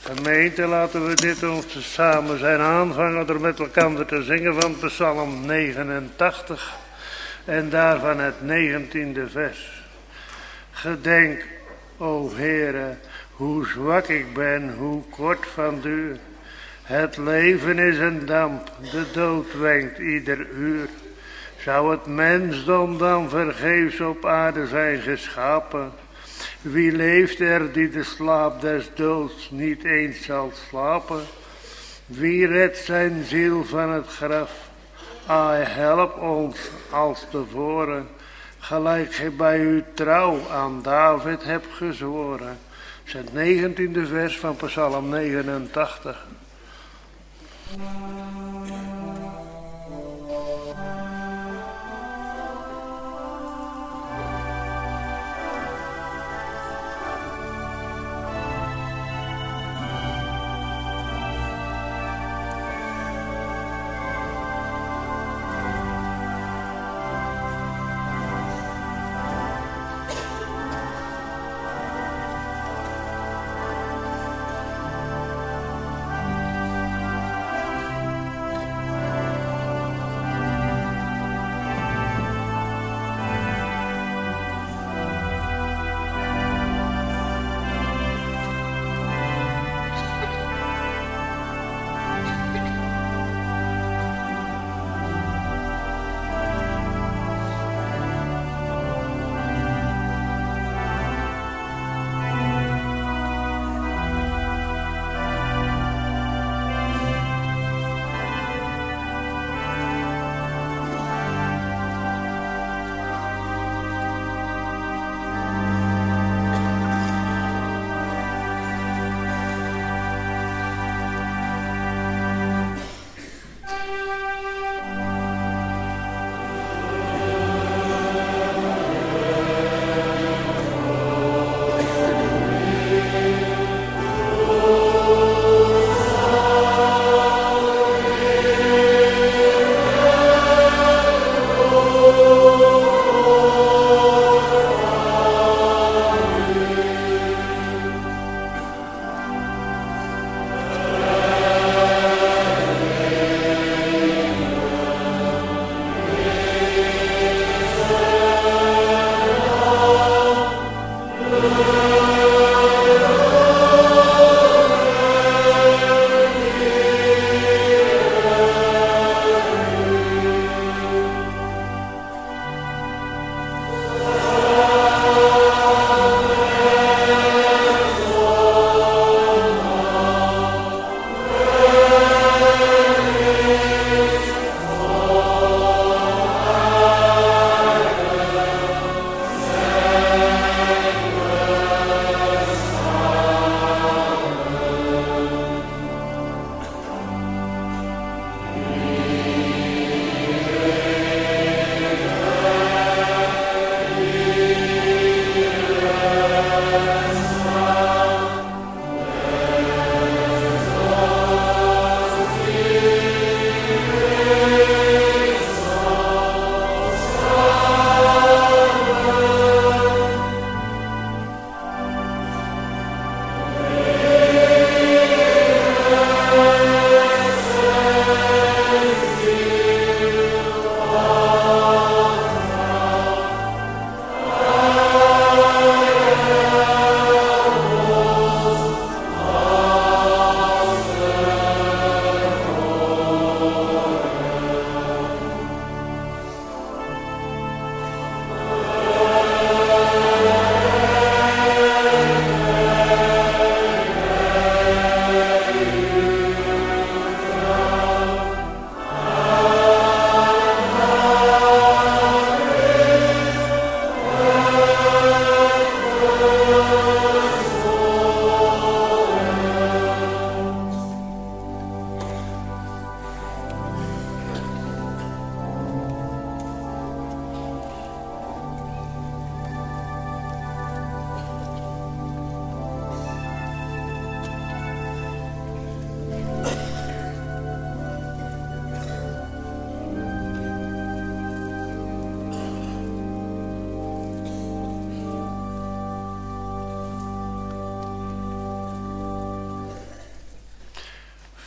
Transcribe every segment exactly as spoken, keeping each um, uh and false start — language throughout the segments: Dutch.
Gemeente, laten we dit ons samen zijn aanvangen door met elkaar te zingen van Psalm negenentachtig en daarvan het negentiende vers. Gedenk, o Heere, hoe zwak ik ben, hoe kort van duur. Het leven is een damp, de dood wenkt ieder uur. Zou het mensdom dan vergeefs op aarde zijn geschapen? Wie leeft er die de slaap des doods niet eens zal slapen? Wie redt zijn ziel van het graf? Ai, help ons als tevoren, gelijk gij bij uw trouw aan David hebt gezworen. Dat is het negentiende vers van Psalm negenentachtig.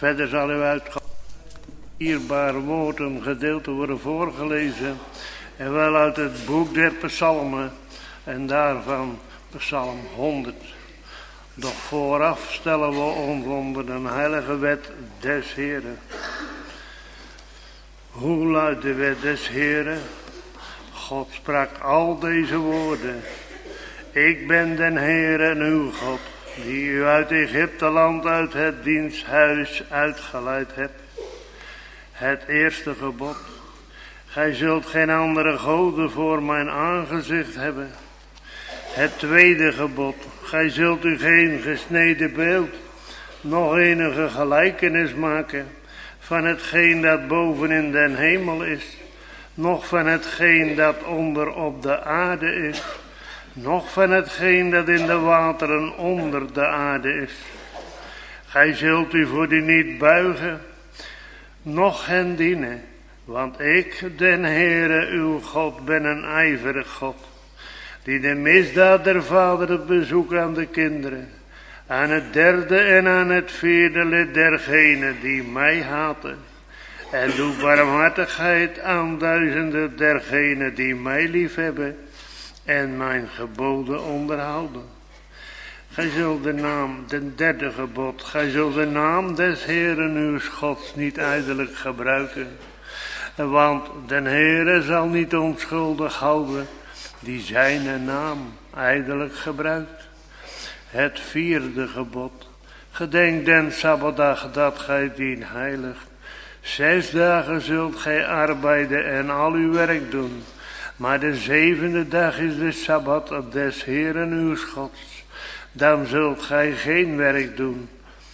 Verder zal u uit dierbare woord een gedeelte worden voorgelezen. En wel uit het boek der psalmen. En daarvan psalm honderd. Doch vooraf stellen we ons onder de heilige wet des Heren. Hoe luidt de wet des Heren? God sprak al deze woorden. Ik ben den Heere uw God, die u uit Egypte land uit het diensthuis uitgeleid hebt. Het eerste gebod. Gij zult geen andere goden voor mijn aangezicht hebben. Het tweede gebod. Gij zult u geen gesneden beeld, nog enige gelijkenis maken van hetgeen dat boven in den hemel is, noch van hetgeen dat onder op de aarde is, noch van hetgeen dat in de wateren onder de aarde is. Gij zult u voor die niet buigen, noch hen dienen, want ik, den Heere uw God, ben een ijverig God, die de misdaad der vaderen bezoekt aan de kinderen, aan het derde en aan het vierde lid dergenen die mij haten, en doe barmhartigheid aan duizenden dergenen die mij liefhebben en mijn geboden onderhouden. Gij zult de naam, den derde gebod, gij zult de naam des Heeren uw Gods niet ijdelijk gebruiken, want den Heere zal niet onschuldig houden die zijn naam ijdelijk gebruikt. Het vierde gebod. Gedenk den Sabbatdag dat gij dien heiligt. Zes dagen zult gij arbeiden en al uw werk doen. Maar de zevende dag is de Sabbat des Heeren uw Gods. Dan zult gij geen werk doen.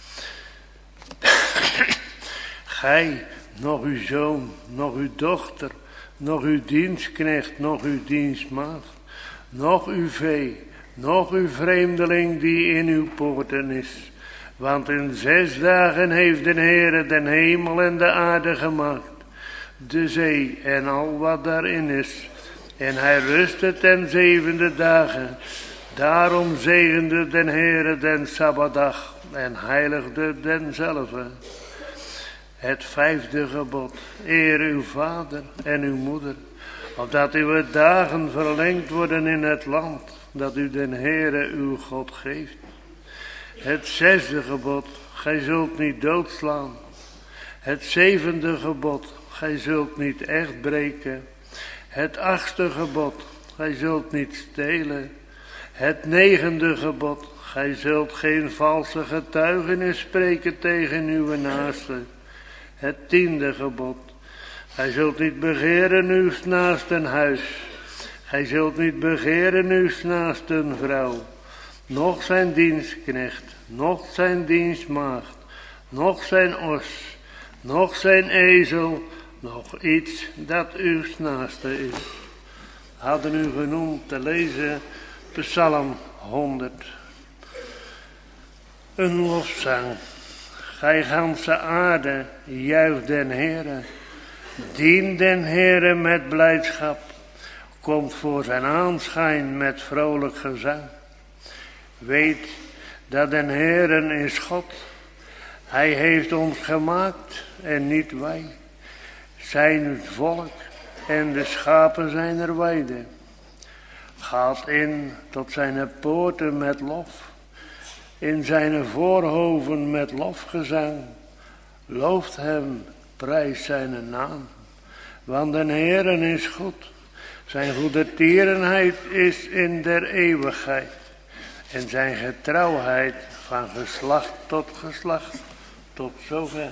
Gij, nog uw zoon, nog uw dochter, nog uw dienstknecht, nog uw dienstmaagd, nog uw vee, nog uw vreemdeling die in uw poorten is. Want in zes dagen heeft de Heere den hemel en de aarde gemaakt, de zee en al wat daarin is. En hij rustte ten zevende dagen. Daarom zegende den Heere den Sabbatdag en heiligde denzelve. Het vijfde gebod. Eer uw vader en uw moeder, opdat uw dagen verlengd worden in het land dat u den Heere uw God geeft. Het zesde gebod. Gij zult niet doodslaan. Het zevende gebod. Gij zult niet echt breken. Het achtste gebod. Gij zult niet stelen. Het negende gebod. Gij zult geen valse getuigenis spreken tegen uw naaste. Het tiende gebod. Gij zult niet begeren uw naasten huis. Gij zult niet begeren uw naasten vrouw. Noch zijn dienstknecht. Noch zijn dienstmaagd. Noch zijn os. Noch zijn ezel. Nog iets dat uw naaste is. Hadden u genoemd te lezen psalm honderd. Een lofzang. Gij ganse aarde, juich den Heere. Dien den Heere met blijdschap. Komt voor zijn aanschijn met vrolijk gezang. Weet dat den Heeren is God. Hij heeft ons gemaakt en niet wij. Zijn het volk en de schapen zijn er weide. Gaat in tot zijn poorten met lof. In zijn voorhoven met lofgezang. Looft hem, prijs zijn naam. Want den Heeren is goed. Zijn goede tierenheid is in der eeuwigheid. En zijn getrouwheid van geslacht tot geslacht. Tot zover.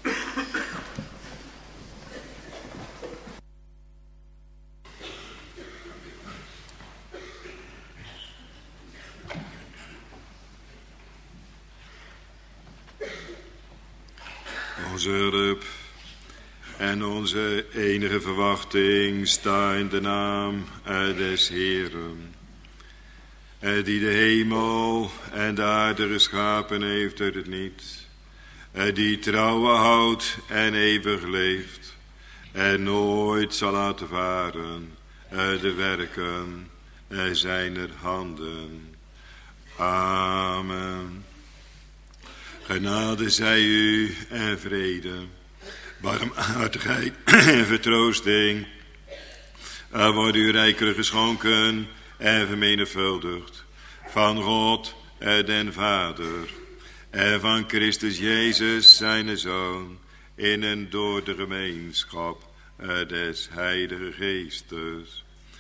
Onze hulp en onze enige verwachting sta in de naam des Heeren, die de hemel en de aarde geschapen heeft uit het niets, die trouwen houdt en eeuwig leeft en nooit zal laten varen de werken zijner handen. Amen. Genade zij u en vrede, barmhartigheid en vertroosting. Er wordt u rijkelijk geschonken en vermenigvuldigd van God den Vader en van Christus Jezus zijn Zoon, in en door de gemeenschap des Heilige Geestes.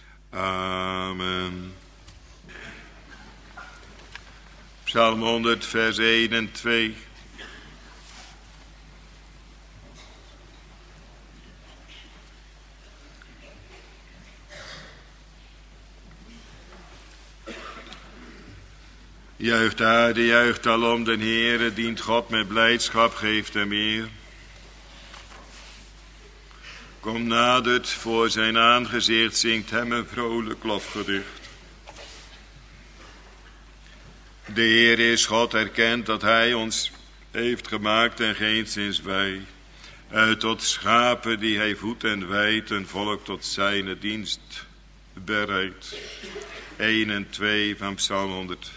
Amen. Psalm honderd, vers één en twee. Juicht aarde, juicht alom den Heere, dient God met blijdschap, geeft hem eer. Kom nadert voor zijn aangezicht, zingt hem een vrolijk lofgedicht. De Heer is God, erkent dat hij ons heeft gemaakt en geenszins wij. Uit tot schapen die hij voedt en wijdt, een volk tot zijne dienst bereidt. één en twee van Psalm honderd.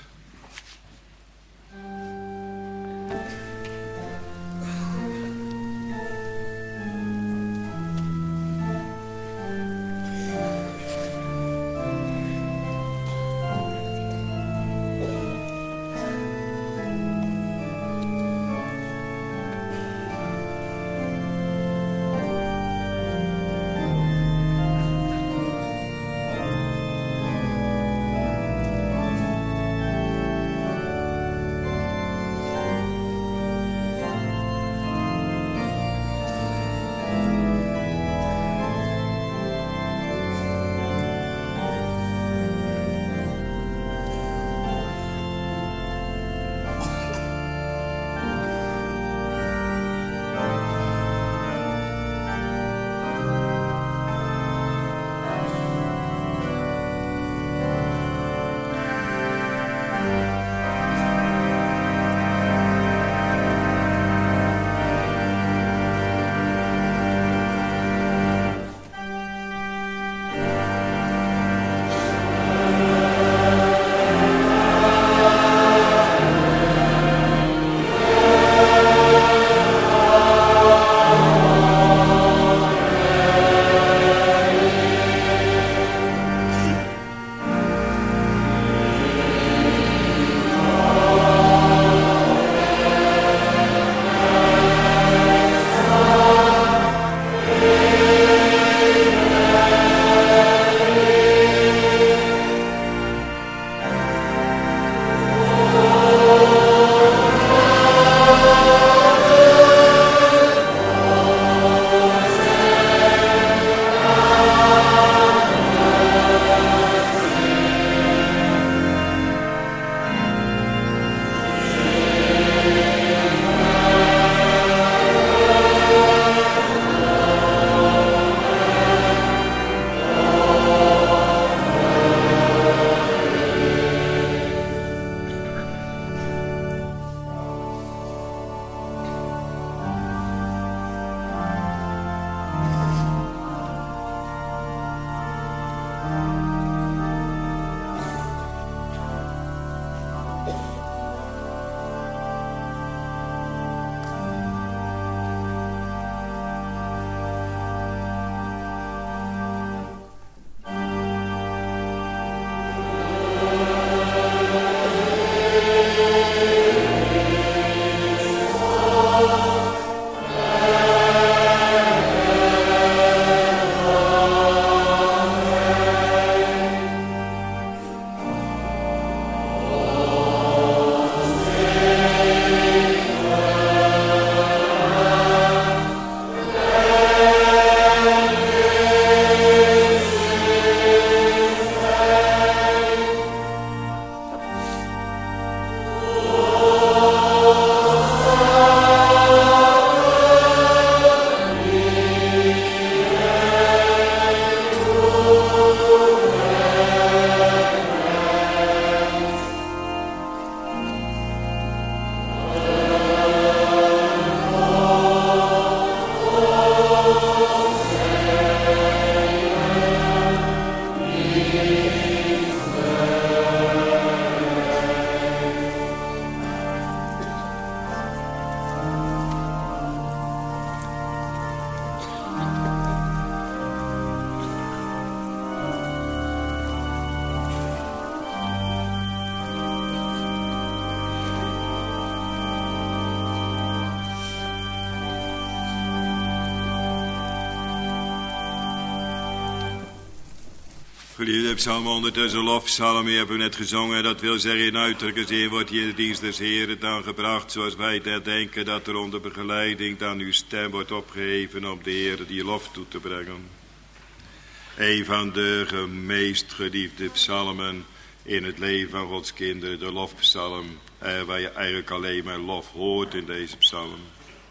Geliefde psalm ondertussen lofpsalm, die hebben we net gezongen. Dat wil zeggen, in uiterlijke zin wordt hier de dienst des Heren dan gebracht. Zoals wij dat denken, dat er onder begeleiding dan uw stem wordt opgeheven om de Heer die lof toe te brengen. Een van de meest geliefde psalmen in het leven van Gods kinderen, de lofpsalm. Eh, waar je eigenlijk alleen maar lof hoort in deze psalm.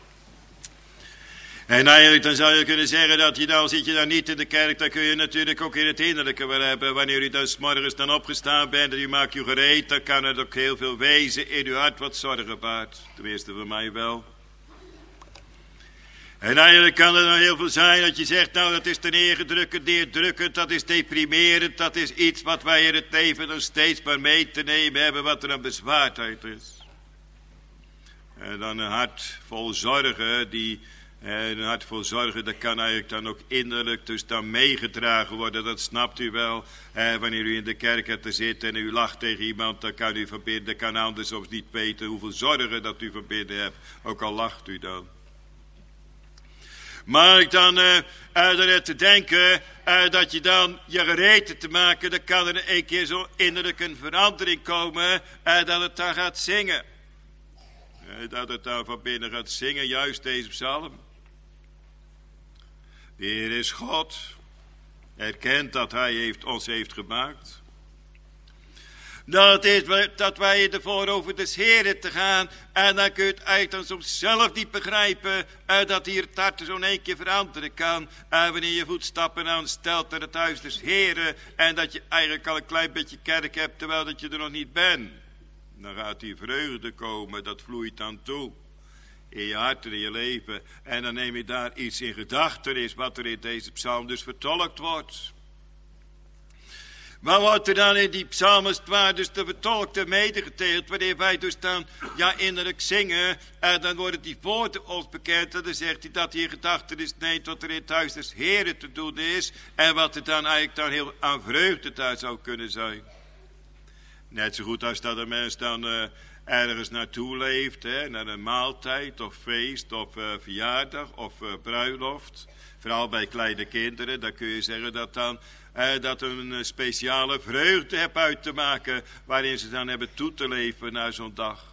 En eigenlijk dan zou je kunnen zeggen dat je dan zit je dan niet in de kerk, dan kun je natuurlijk ook in het innerlijke wel hebben. Wanneer u dan 's morgens dan opgestaan bent en u maakt u gereed, dan kan er ook heel veel wezen in uw hart wat zorgen baart. Tenminste voor mij wel. En eigenlijk kan er dan heel veel zijn dat je zegt, nou dat is te neergedrukkend, neerdrukkend, dat is deprimerend, dat is iets wat wij in het leven dan steeds maar mee te nemen hebben, wat er een bezwaardheid is. En dan een hart vol zorgen, die, een hart vol zorgen, dat kan eigenlijk dan ook innerlijk dus dan meegedragen worden, dat snapt u wel. En wanneer u in de kerk hebt te zitten en u lacht tegen iemand, dan kan u van binnen, kan anders soms niet weten hoeveel zorgen dat u van binnen hebt, ook al lacht u dan. Maar ik dan uh, er te denken uh, dat je dan je gereed te maken, dan kan er een keer zo innerlijk een verandering komen, uh, dat het dan gaat zingen. Uh, dat het dan van binnen gaat zingen, juist deze psalm. De Heer is God, erkent dat Hij heeft, ons heeft gemaakt. Dat is dat wij ervoor over des Heren te gaan. En dan kun je het eigenlijk dan soms zelf niet begrijpen. Uh, dat hier het hart zo'n één keer veranderen kan. Uh, wanneer je voetstappen aanstelt naar het huis des Heren. En dat je eigenlijk al een klein beetje kerk hebt terwijl dat je er nog niet bent. Dan gaat die vreugde komen. Dat vloeit dan toe. In je hart en in je leven. En dan neem je daar iets in gedachten is wat er in deze psalm dus vertolkt wordt. Maar wordt er dan in die psalmen waar dus de vertolkte medegeteeld, wanneer wij dus dan ja innerlijk zingen, en dan worden die woorden ons bekend, en dan zegt hij dat hier gedachtenis neemt wat er in het huis des Heren te doen is, en wat er dan eigenlijk dan heel aan vreugde daar zou kunnen zijn. Net zo goed als dat een mens dan uh, ergens naartoe leeft, hè, naar een maaltijd of feest of uh, verjaardag of uh, bruiloft. Vooral bij kleine kinderen, dan kun je zeggen dat dan uh, dat een uh, speciale vreugde hebt uit te maken, waarin ze dan hebben toe te leven naar zo'n dag.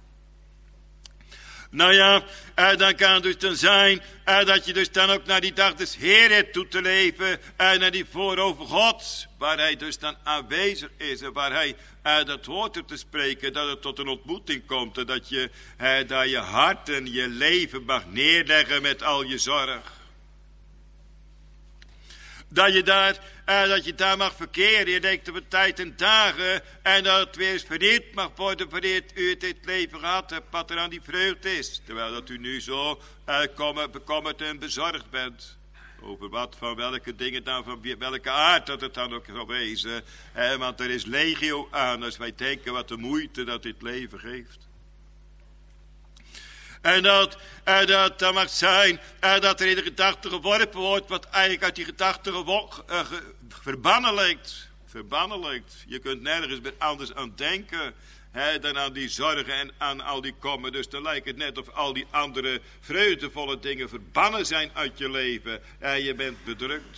Nou ja, uh, dan kan het dus dan zijn uh, dat je dus dan ook naar die dag des Heeren hebt toe te leven, uh, naar die voorover God, waar hij dus dan aanwezig is en waar hij uh, dat woord hebt te spreken, dat het tot een ontmoeting komt en dat je uh, daar je hart en je leven mag neerleggen met al je zorg. Dat je, daar, uh, dat je daar mag verkeren. Je denkt op tijd en dagen. En dat het weer eens verleerd mag worden. Wanneer u het in het leven gehad hebt. Wat er aan die vreugde is. Terwijl dat u nu zo uh, kommer, bekommerd en bezorgd bent. Over wat van welke dingen dan. Van welke aard dat het dan ook zal wezen. Uh, want er is legio aan. Als wij denken wat de moeite dat dit leven geeft. En dat, en dat, dat mag zijn en dat er in de gedachte geworpen wordt wat eigenlijk uit die gedachte gewo- uh, ge- verbannen lijkt. Verbannen lijkt. Je kunt nergens meer anders aan denken hè, dan aan die zorgen en aan al die kommer. Dus dan lijkt het net of al die andere vreugdevolle dingen verbannen zijn uit je leven. En je bent bedrukt.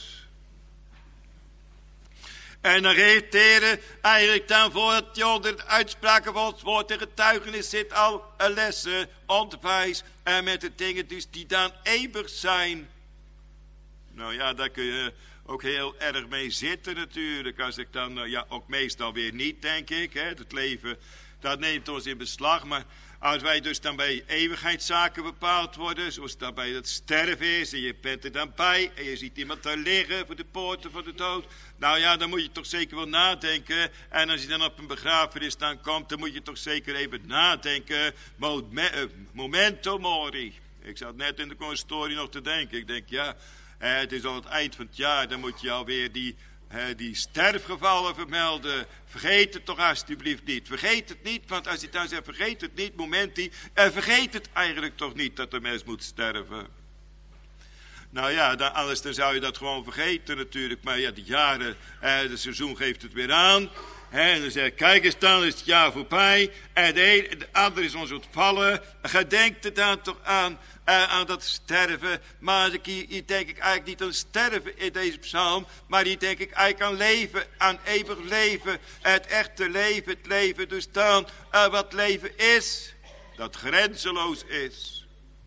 En dan geeft de Heer eigenlijk dan voordat je onder de uitspraken van ons woord en getuigenis zit al een lessen, onderwijs en met de dingen dus die dan eeuwig zijn. Nou ja, daar kun je ook heel erg mee zitten natuurlijk. Als ik dan, ja ook meestal weer niet denk ik. Hè. Het leven, dat neemt ons in beslag. Maar als wij dus dan bij eeuwigheidszaken bepaald worden, zoals dat bij het sterven is, en je bent er dan bij, en je ziet iemand daar liggen voor de poorten van de dood. Nou ja, dan moet je toch zeker wel nadenken. En als je dan op een begrafenis dan komt, dan moet je toch zeker even nadenken. Momento mori. Ik zat net in de consistorie nog te denken. Ik denk, ja, het is al het eind van het jaar, dan moet je alweer die... Uh, die sterfgevallen vermelden. Vergeet het toch alsjeblieft niet. Vergeet het niet, want als je dan zegt vergeet het niet, momentie. En vergeet het eigenlijk toch niet dat de mens moet sterven. Nou ja, dan, anders dan zou je dat gewoon vergeten natuurlijk. Maar ja, de jaren, uh, de seizoen geeft het weer aan. En dan zegt, kijk eens dan, is het jaar voorbij. En de, een, de ander is ons ontvallen. Gij denkt er dan toch aan, uh, aan dat sterven. Maar hier, hier denk ik eigenlijk niet aan sterven in deze psalm. Maar hier denk ik eigenlijk aan leven, aan eeuwig leven. Het echte leven, het leven dus dan uh, wat leven is. Dat grenzeloos is.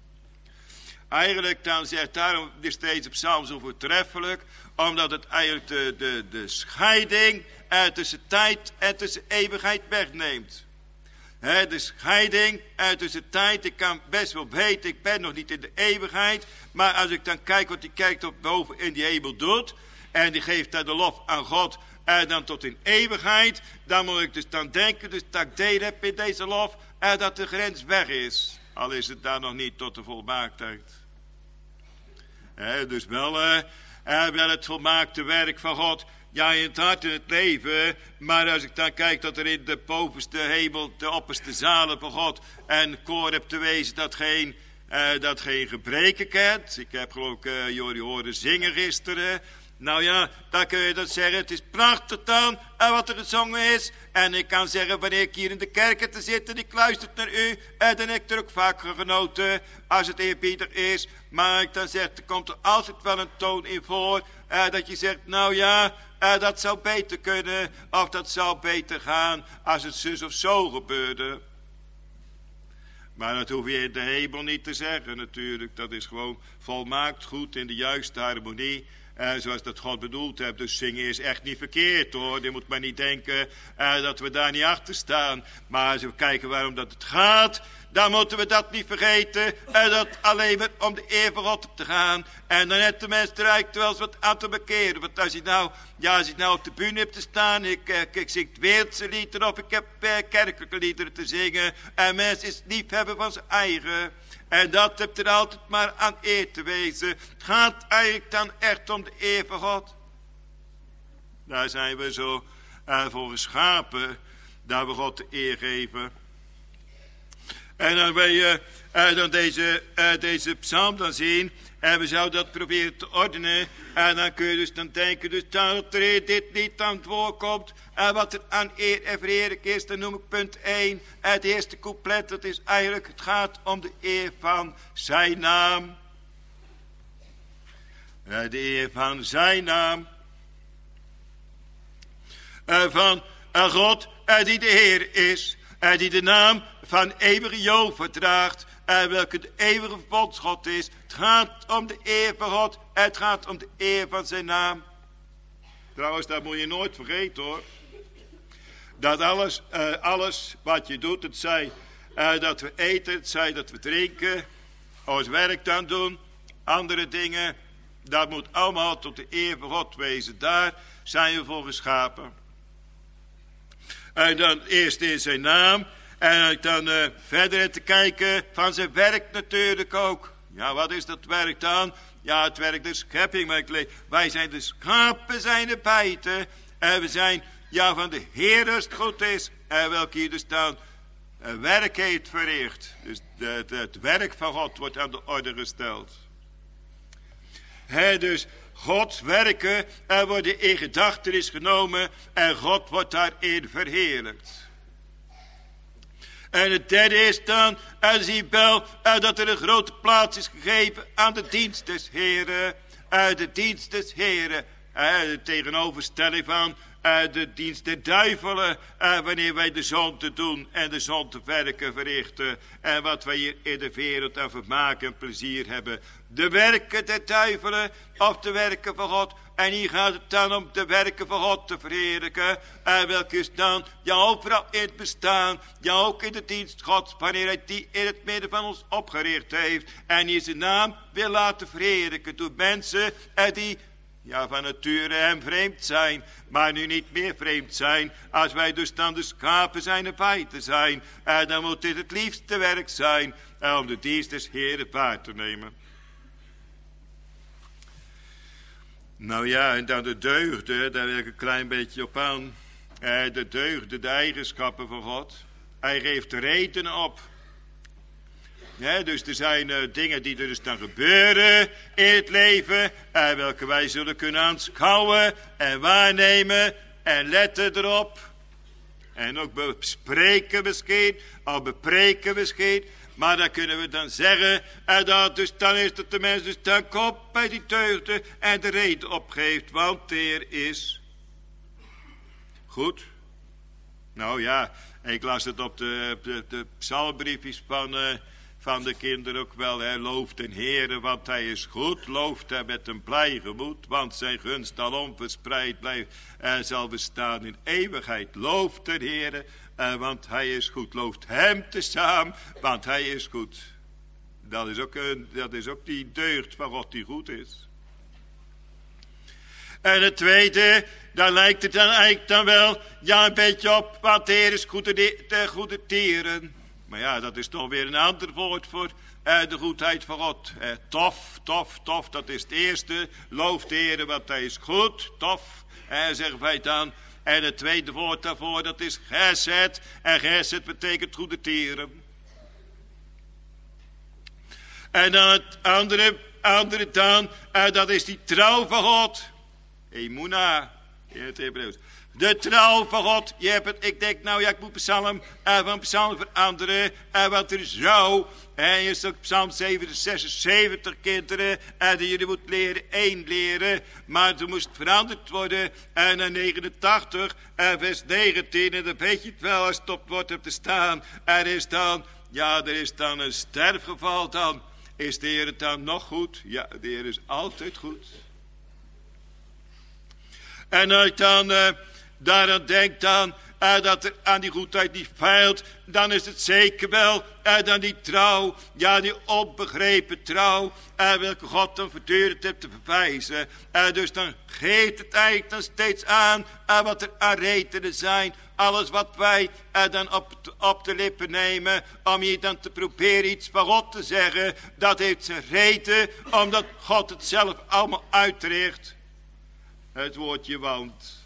Eigenlijk dan zegt, daarom is deze psalm zo voortreffelijk. Omdat het eigenlijk de, de, de scheiding uh, tussen tijd en tussen eeuwigheid wegneemt. He, de scheiding uh, tussen tijd, ik kan best wel weten, ik ben nog niet in de eeuwigheid. Maar als ik dan kijk wat die kijkt op boven in die hemel doet. En die geeft daar de lof aan God. En uh, dan tot in eeuwigheid. Dan moet ik dus dan denken, dus dat ik deel heb in deze lof. En uh, dat de grens weg is. Al is het daar nog niet tot de volmaaktheid. He, dus wel, uh, uh, wel het volmaakte werk van God. Ja, in het hart en het leven. Maar als ik dan kijk dat er in de bovenste hemel, de opperste zalen van God, en koor heb te wezen dat geen, uh, dat geen gebreken kent. Ik heb geloof ik uh, jullie horen zingen gisteren. Nou ja, dan kun je dat zeggen. Het is prachtig dan uh, wat er gezongen is. En ik kan zeggen, wanneer ik hier in de kerk te zitten, ik luister naar u. En dan heb ik er ook vaak genoten, als het eerbiedig is. Maar ik dan zeg, er komt er altijd wel een toon in voor. Uh, dat je zegt, nou ja, uh, dat zou beter kunnen. Of dat zou beter gaan, als het zus of zo gebeurde. Maar dat hoef je in de hemel niet te zeggen natuurlijk. Dat is gewoon volmaakt goed in de juiste harmonie. Uh, zoals dat God bedoeld heeft. Dus zingen is echt niet verkeerd hoor. Je moet maar niet denken uh, dat we daar niet achter staan. Maar als we kijken waarom dat het gaat, dan moeten we dat niet vergeten. Uh, dat alleen maar om de eer van God te gaan. En dan heeft de mens er eigenlijk wel eens wat aan te bekeren. Want als je nou, ja, als je nou op de bühne hebt te staan. Ik, uh, ik zing wereldse liederen of ik heb uh, kerkelijke liederen te zingen. En mens is liefhebber van zijn eigen. En dat hebt er altijd maar aan eer te wezen. Het gaat eigenlijk dan echt om de eer van God. Daar zijn we zo uh, voor geschapen. Dat we God de eer geven. En dan wil je uh, dan deze, uh, deze psalm dan zien. En we zouden dat proberen te ordenen. En dan kun je dus dan denken. Dus dat er dit niet aan het woord komt. En wat er aan eer en verheerlijk is. Dan noem ik punt één. Het eerste couplet. Dat is eigenlijk. Het gaat om de eer van zijn naam. De eer van zijn naam. Van een God die de Heer is. Die de naam van eeuwige Jehova draagt. Welke de eeuwige verbondsgod is. Het gaat om de eer van God. Het gaat om de eer van zijn naam. Trouwens, dat moet je nooit vergeten hoor. Dat alles, uh, alles wat je doet, het zij uh, dat we eten, het zij dat we drinken, ons werk dan doen, andere dingen, dat moet allemaal tot de eer van God wezen. Daar zijn we voor geschapen. En dan eerst in zijn naam. En dan uh, verder te kijken van zijn werk natuurlijk ook. Ja, wat is dat werk dan? Ja, het werk der schepping. Wij zijn de schapen, zijn de bijten. En we zijn, ja, van de Heer als het goed is. En welke hier dus dan uh, werk heeft verricht. Dus de, de, het werk van God wordt aan de orde gesteld. He, dus Gods werken er worden in gedachtenis genomen. En God wordt daarin verheerlijkt. En het derde is dan, en zie wel, dat er een grote plaats is gegeven aan de dienst des Heren. De dienst des Heren. De tegenoverstelling van de dienst der duivelen. Wanneer wij de zonde doen en de zonde werken verrichten. En wat wij hier in de wereld aan vermaak en plezier hebben. De werken der duivelen of de werken van God. En hier gaat het dan om de werken van God te verheerlijken. En welke is dan, ja overal in het bestaan, ja ook in de dienst Gods, wanneer hij die in het midden van ons opgericht heeft. En hier zijn naam wil laten verheerlijken door mensen die, ja van nature hem vreemd zijn, maar nu niet meer vreemd zijn. Als wij dus dan de schapen zijn en feiten zijn, en dan moet dit het liefste werk zijn, om de dienst des Heeren waar te nemen. Nou ja, en dan de deugden, daar wil ik een klein beetje op aan. Eh, de deugden, de eigenschappen van God. Hij geeft redenen op. Ja, dus er zijn uh, dingen die er dus dan gebeuren in het leven. Uh, welke wij zullen kunnen aanschouwen en waarnemen en letten erop. En ook bespreken misschien, of bepreken misschien. Maar dan kunnen we dan zeggen, en dat dus, dan is het de mens dus dan komt bij die deugden en de reden opgeeft, want de Heer is goed. Nou ja, ik las het op de, de, de psalmbriefjes van, uh, van de kinderen ook wel. Hè. Looft de Heer, want hij is goed. Looft hem met een blij gemoed, want zijn gunst al onverspreid blijft en zal bestaan in eeuwigheid. Looft de Heer, uh, want hij is goed. Looft hem tezamen, want hij is goed. Dat is ook, een, dat is ook die deugd van God die goed is. En het tweede, dan lijkt het dan eigenlijk dan wel, ja, een beetje op, want de Heer is goede, de goede tieren. Maar ja, dat is toch weer een ander woord voor eh, de goedheid van God. Eh, tof, tof, tof, dat is het eerste. Loof de Heer, want hij is goed, tof, eh, zeggen wij dan. En het tweede woord daarvoor, dat is gesed. En gesed betekent goede tieren. En dan het andere, andere dan, eh, dat is die trouw van God. Emuna, in het Hebreeuws. De trouw van God. Je hebt het, ik denk nou ja, ik moet psalm uh, van psalm veranderen. Uh, want er zou, en je zult psalm zevenenzeventig kinderen. En uh, jullie moeten leren, één leren. Maar toen moest het veranderd worden. En uh, naar negenentachtig, uh, vers negentien. En dan weet je het wel als het op het woord hebt te staan. Er is dan, ja, er is dan een sterfgeval dan. Is de Heer het dan nog goed? Ja, de Heer is altijd goed. En als je dan uh, daaraan denkt dan, uh, dat er aan die goedheid niet feilt, dan is het zeker wel, uh, dan die trouw, ja die onbegrepen trouw, uh, welke God dan voortdurend hebt te bewijzen. Uh, dus dan geeft het eigenlijk dan steeds aan, uh, wat er aan redenen zijn. Alles wat wij uh, dan op, op de lippen nemen, om je dan te proberen iets van God te zeggen, dat heeft zijn reden, omdat God het zelf allemaal uitricht. Het woordje want.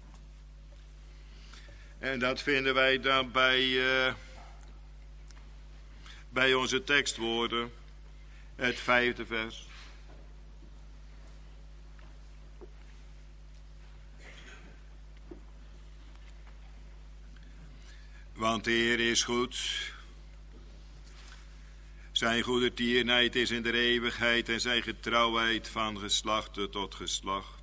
En dat vinden wij dan bij, uh, bij onze tekstwoorden. Het vijfde vers. Want de Heer is goed. Zijn goede tierenheid is in de eeuwigheid en zijn getrouwheid van geslachte tot geslacht.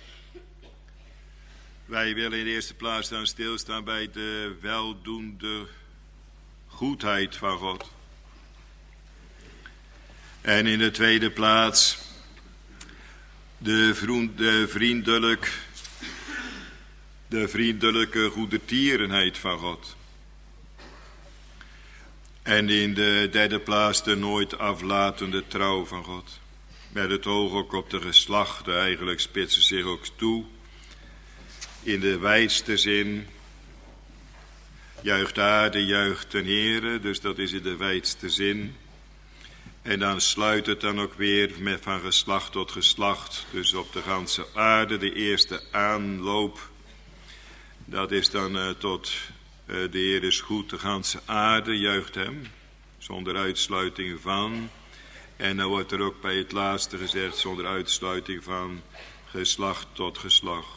Wij willen in de eerste plaats dan stilstaan bij de weldoende goedheid van God. En in de tweede plaats de, vriend, de, vriendelijk, de vriendelijke goede tierenheid van God. En in de derde plaats de nooit aflatende trouw van God. Met het oog ook op de geslachten, eigenlijk spitsen zich ook toe. In de wijdste zin, juicht aarde, juicht ten Heere, dus dat is in de wijdste zin. En dan sluit het dan ook weer met van geslacht tot geslacht, dus op de ganse aarde, de eerste aanloop. Dat is dan uh, tot uh, de Heer is goed, de ganse aarde juicht hem, zonder uitsluiting van. En dan wordt er ook bij het laatste gezegd, zonder uitsluiting van geslacht tot geslacht.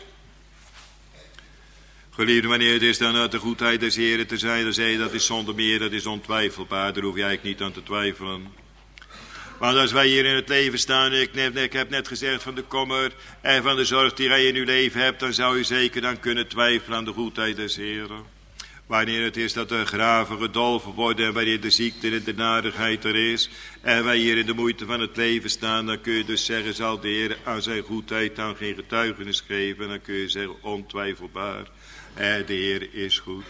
Geliefde, wanneer het is dan uit de goedheid des Heren te zijn, dan zei je dat is zonder meer, dat is ontwijfelbaar, daar hoef je eigenlijk niet aan te twijfelen. Want als wij hier in het leven staan, ik, net, ik heb net gezegd van de kommer en van de zorg die jij in uw leven hebt, dan zou je zeker dan kunnen twijfelen aan de goedheid des Heren. Wanneer het is dat de graven gedolven worden en wanneer de ziekte en de nadigheid er is en wij hier in de moeite van het leven staan, dan kun je dus zeggen, zal de Heer aan zijn goedheid dan geen getuigenis geven, dan kun je zeggen ontwijfelbaar. En de Heer is goed.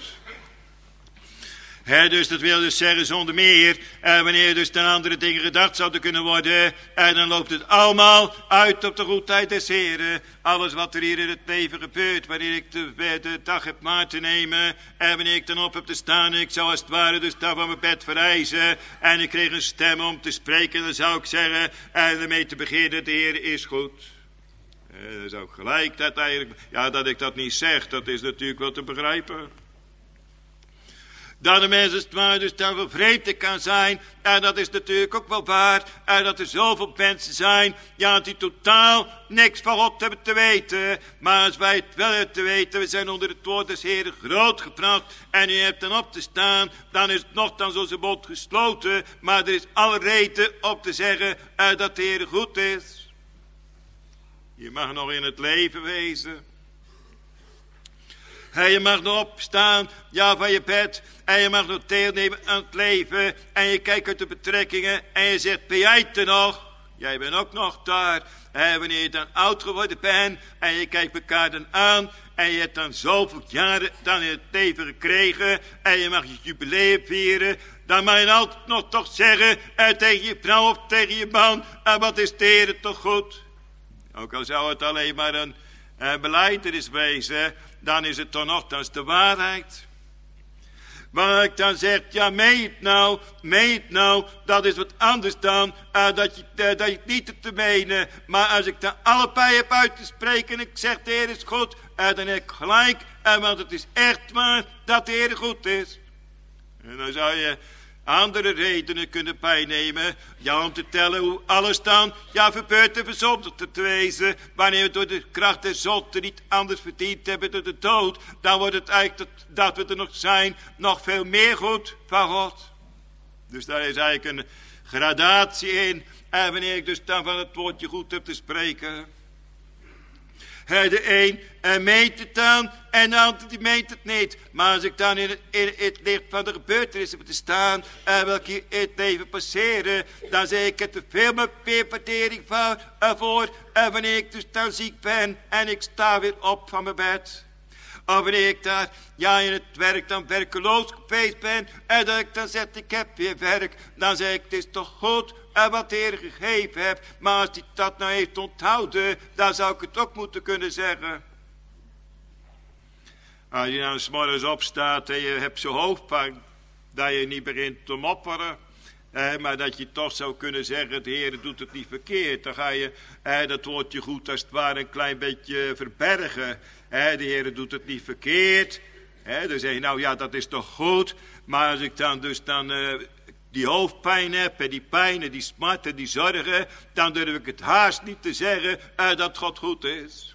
He, dus dat wil dus zeggen zonder meer. En wanneer dus ten andere dingen gedacht zouden kunnen worden. En dan loopt het allemaal uit op de goedheid des Heren. Alles wat er hier in het leven gebeurt. Wanneer ik de, de dag heb maar te nemen. En wanneer ik dan op heb te staan. Ik zou als het ware dus daar van mijn bed verrijzen. En ik kreeg een stem om te spreken. Dan zou ik zeggen. En ermee te beginnen. De Heer is goed. En dan zou ik gelijk dat eigenlijk. Ja, dat ik dat niet zeg. Dat is natuurlijk wel te begrijpen. Dat de mens als het ware dus dan vervreten kan zijn. En dat is natuurlijk ook wel waar. En dat er zoveel mensen zijn. Ja, die totaal niks van God hebben te weten. Maar als wij het wel hebben te weten. We zijn onder het woord des Heeren grootgebracht. En u hebt dan op te staan. Dan is het nogthans onze mond gesloten. Maar er is alle reden op te zeggen. Uh, dat de Heer goed is. Je mag nog in het leven wezen. En je mag nog opstaan, ja, van je bed. En je mag nog deelnemen aan het leven. En je kijkt uit de betrekkingen. En je zegt, ben jij het er nog? Jij bent ook nog daar. En wanneer je dan oud geworden bent. En je kijkt elkaar dan aan. En je hebt dan zoveel jaren dan in het leven gekregen. En je mag je jubileum vieren. Dan mag je altijd nog toch zeggen. En tegen je vrouw of tegen je man. En wat is de Heer toch goed? Ook al zou het alleen maar een, een belijdenis wezen. Dan is het toch nogthans de waarheid. Waar ik dan zeg, ja, meen het nou, meen het nou, dat is wat anders dan uh, dat, je, uh, dat je het niet hebt te menen. Maar als ik dan allebei heb uit te spreken en ik zeg, de Heer is goed, uh, dan heb ik gelijk. Uh, want het is echt waar dat de Heer goed is. En dan zou je andere redenen kunnen bijnemen. Ja, om te tellen hoe alles dan, ja, verbeurd en verzondigd te wezen. Wanneer we door de kracht der zonde niet anders verdiend hebben dan de dood. Dan wordt het eigenlijk dat, dat we er nog zijn, nog veel meer goed van God. Dus daar is eigenlijk een gradatie in. En wanneer ik dus dan van het woordje goed heb te spreken. De een uh, meent het dan en de ander die meent het niet. Maar als ik dan in het, in het licht van de gebeurtenissen heb te staan, uh, welke in het leven passeren, dan zeg ik het er veel meer waardering van, uh, voor uh, wanneer ik dus dan ziek ben en ik sta weer op van mijn bed. Of wanneer ik daar, ja, in het werk dan werkeloos geweest ben en dat ik dan zeg, ik heb weer werk, dan zeg ik, het is toch goed en wat de Heer gegeven hebt. Maar als hij dat nou heeft onthouden, dan zou ik het ook moeten kunnen zeggen. Als je nou 's morgens opstaat en je hebt zo'n hoofdpijn, dat je niet begint te mopperen. Eh, maar dat je toch zou kunnen zeggen, de Heer doet het niet verkeerd. Dan ga je eh, dat woordje goed als het ware een klein beetje verbergen. Eh, de Heer doet het niet verkeerd. Eh, dan zeg je, nou ja, dat is toch goed. Maar als ik dan dus dan uh, die hoofdpijn heb en die pijn en die smart en die zorgen, dan durf ik het haast niet te zeggen uh, dat God goed is.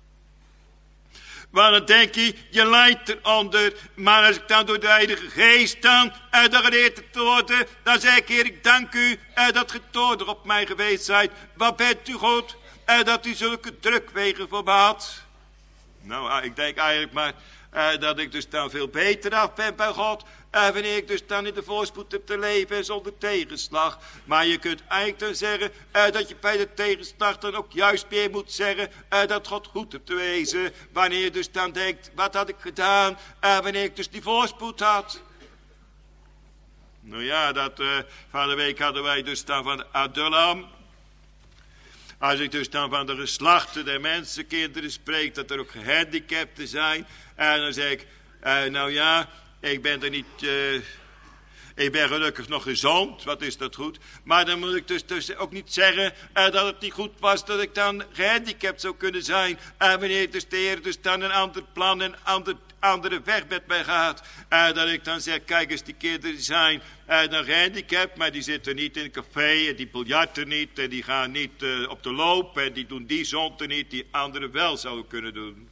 Maar dan denk je, je lijdt eronder. Maar als ik dan door de Heilige Geest dan uh, dan geleerd te worden, dan zeg ik, Heer, ik dank u uh, dat ge toornig op mij geweest zijt. Wat bent u goed uh, dat u zulke drukwegen voor me had. Nou, uh, ik denk eigenlijk maar uh, dat ik dus dan veel beter af ben bij God. Uh, wanneer ik dus dan in de voorspoed heb te leven zonder tegenslag. Maar je kunt eigenlijk dan zeggen uh, dat je bij de tegenslag dan ook juist meer moet zeggen uh, dat God goed hebt te wezen. Wanneer je dus dan denkt, wat had ik gedaan uh, wanneer ik dus die voorspoed had. Nou ja, dat uh, van de week hadden wij dus dan van Adullam. Als ik dus dan van de geslachten der mensenkinderen spreek, dat er ook gehandicapten zijn. En dan zeg ik, uh, nou ja, ik ben er niet, uh, ik ben gelukkig nog gezond, wat is dat goed. Maar dan moet ik dus, dus ook niet zeggen uh, dat het niet goed was dat ik dan gehandicapt zou kunnen zijn. Uh, wanneer dus de Heer dus dan een ander plan en ander, andere weg met mij gaat. Uh, dat ik dan zeg, kijk eens, die kinderen zijn uh, dan gehandicapt, maar die zitten niet in een café en die biljarten niet. En die gaan niet uh, op de loop en die doen die zonde niet die anderen wel zouden kunnen doen.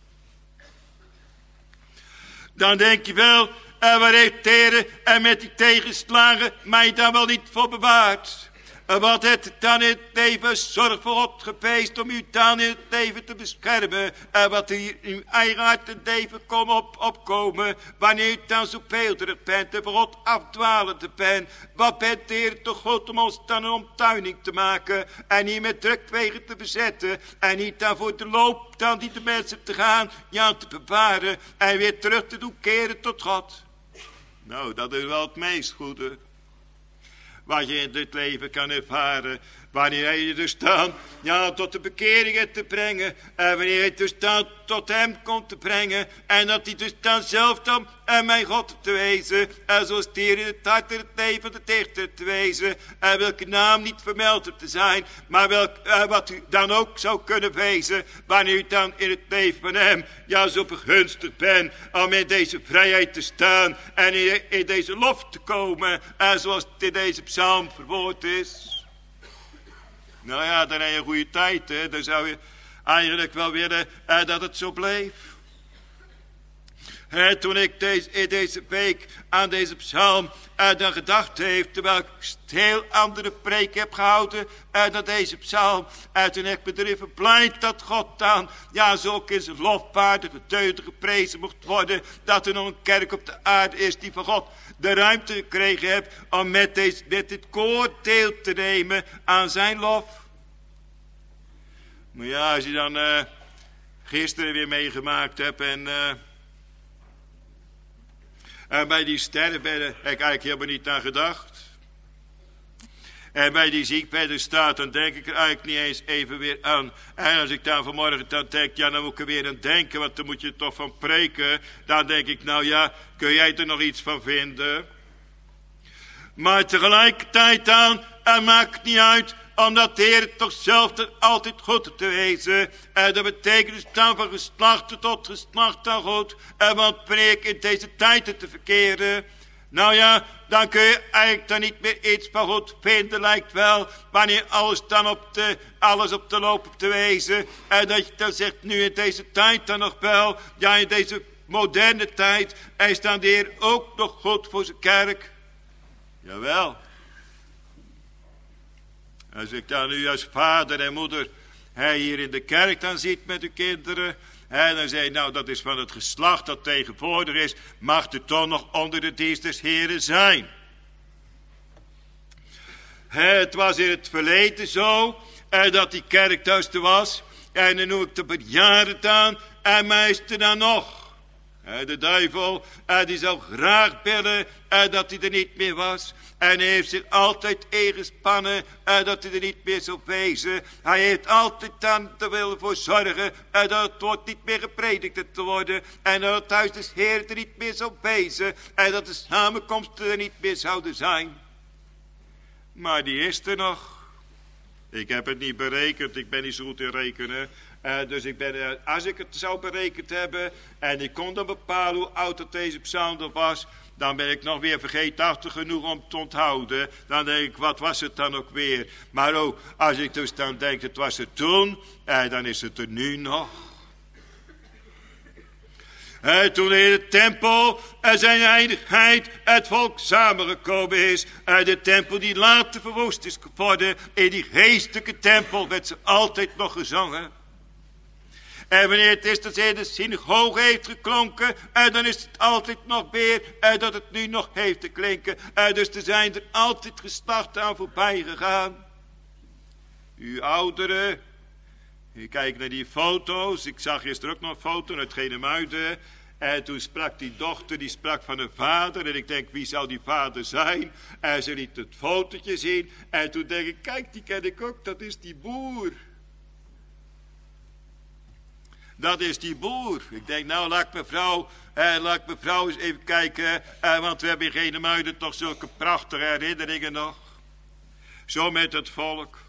Dan denk je wel, en waar heeft de Heer en met die tegenslagen mij dan wel niet voor bewaard? En wat heeft het dan in het leven zorg voor God geweest om u dan in het leven te beschermen? En wat hier in uw eigen hart en leven komt op, opkomen, wanneer u dan zo beelderig bent en voor God afdwalend bent. Wat bent de Heer toch goed om ons dan een omtuining te maken en niet met drukwegen te bezetten en niet dan voor de loop dan die de mensen te gaan, ja, te bewaren en weer terug te doen keren tot God. Nou, dat is wel het meest goede. wat je in dit leven kan ervaren. Wanneer je dus dan, ja, tot de bekeringen te brengen. En wanneer je dus dan tot hem komt te brengen. En dat hij dus dan zelf dan, en mijn God te wezen. En zoals stier in het hart en het leven van de dichter te wezen. En welke naam niet vermeld te zijn. Maar welk, eh, wat u dan ook zou kunnen wezen. Wanneer u dan in het leven van hem, ja, zo begunstigd bent. Om in deze vrijheid te staan. En in, in deze lof te komen. En zoals het in deze psalm verwoord is. Nou ja, dan heb je een goede tijd, hè. Dan zou je eigenlijk wel willen eh, dat het zo bleef. Hè, toen ik deze, in deze week aan deze psalm eh, dan gedacht heeft, terwijl ik heel andere preek heb gehouden eh, dan deze psalm. En toen heb ik me erin verblijd dat God dan, ja, zo ook in zijn lofwaardige deugden geprezen mocht worden. Dat er nog een kerk op de aarde is die van God de ruimte gekregen heeft om met, deze, met dit koor deel te nemen aan zijn lof. Maar ja, als je dan uh, gisteren weer meegemaakt hebt en, uh, en bij die sterrenbedden heb ik eigenlijk helemaal niet aan gedacht. En bij die ziekbedden staat, dan denk ik er eigenlijk niet eens even weer aan. En als ik dan vanmorgen dan denk, ja, dan moet ik er weer aan denken, want dan moet je toch van preken. Dan denk ik, nou ja, kun jij er nog iets van vinden? Maar tegelijkertijd dan, het maakt niet uit, omdat de Heer toch zelf er altijd goed te wezen. En dat betekent dus dan van geslacht tot geslacht dan goed. En want wanneer ik in deze tijden te verkeren, nou ja, dan kun je eigenlijk dan niet meer iets van goed vinden, lijkt wel. Wanneer alles dan op de, alles op de loop te wezen. En dat je dan zegt, nu in deze tijd dan nog wel. Ja, in deze moderne tijd. Is dan de Heer ook nog goed voor zijn kerk? Jawel. Als ik dan nu als vader en moeder hij hier in de kerk dan ziet met uw kinderen. En dan zei nou, dat is van het geslacht dat tegenwoordig is. Mag het toch nog onder de dienst des Heren zijn. Het was in het verleden zo. En dat die kerk thuis er was. En dan noem ik de bejaarden aan. En meester dan nog. De duivel, die zou graag willen dat hij er niet meer was. En hij heeft zich altijd ingespannen dat hij er niet meer zou wezen. Hij heeft altijd aan te willen voor zorgen dat het woord niet meer gepredikt te worden. En dat het huis des Heeren er niet meer zou wezen. En dat de samenkomsten er niet meer zouden zijn. Maar die is er nog. Ik heb het niet berekend, ik ben niet zo goed in rekenen. Uh, dus ik ben, uh, als ik het zou berekend hebben en ik kon dan bepalen hoe oud dat deze psalm er was, dan ben ik nog weer vergeetachtig genoeg om te onthouden. Dan denk ik, wat was het dan ook weer? Maar ook, als ik dus dan denk, het was er toen, uh, dan is het er nu nog. Uh, toen in de tempel uh, zijn heiligheid het volk samengekomen is. Uh, de tempel die later verwoest is geworden. In die geestelijke tempel werd ze altijd nog gezongen. En wanneer het is dat zij in de synagoge heeft geklonken, en dan is het altijd nog weer en dat het nu nog heeft te klinken. En dus er zijn er altijd geslachten aan voorbij gegaan. U ouderen, ik kijk naar die foto's, ik zag gisteren ook nog een foto uit Genemuiden. En toen sprak die dochter, die sprak van een vader. En ik denk, wie zou die vader zijn? En ze liet het fotootje zien. En toen denk ik, kijk, die ken ik ook, dat is die boer. Dat is die boer. Ik denk, nou, laat mevrouw, eh, laat mevrouw eens even kijken. Eh, want we hebben in Genemuiden toch zulke prachtige herinneringen nog. Zo met het volk.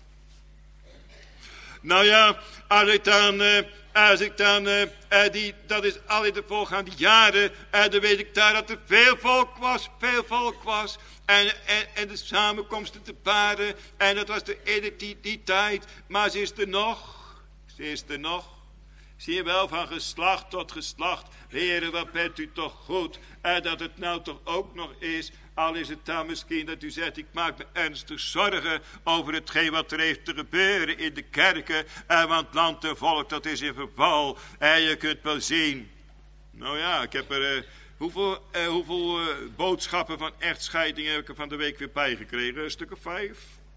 Nou ja, als ik dan, uh, als ik dan, uh, uh, die, dat is al in de voorgaande jaren, uh, dan weet ik daar dat er veel volk was, veel volk was. En, en, en de samenkomsten te paren, en dat was de in die, die tijd, maar ze is er nog, ze is er nog. Zie je wel, van geslacht tot geslacht, heren, wat bent u toch goed, en dat het nou toch ook nog is. Al is het dan misschien dat u zegt, ik maak me ernstig zorgen over hetgeen wat er heeft te gebeuren in de kerken. Eh, want land en volk, dat is in verval. En je kunt wel zien. Nou ja, ik heb er, uh, hoeveel, uh, hoeveel uh, boodschappen van echtscheiding heb ik er van de week weer bij gekregen? Een stuk of vijf.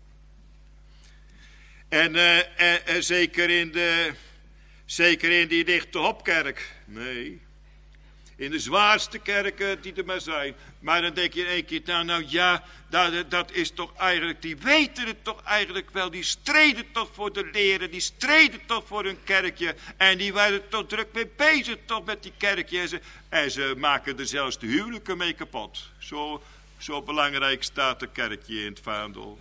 En, uh, en, en zeker in de, zeker in die dichte Hopkerk. Nee. In de zwaarste kerken die er maar zijn. Maar dan denk je in één keer, nou, nou ja, dat, dat is toch eigenlijk, die weten het toch eigenlijk wel. Die streden toch voor de leren, die streden toch voor hun kerkje. En die waren toch druk mee bezig toch met die kerkje. En ze, en ze maken er zelfs de huwelijken mee kapot. Zo, zo belangrijk staat de kerkje in het vaandel.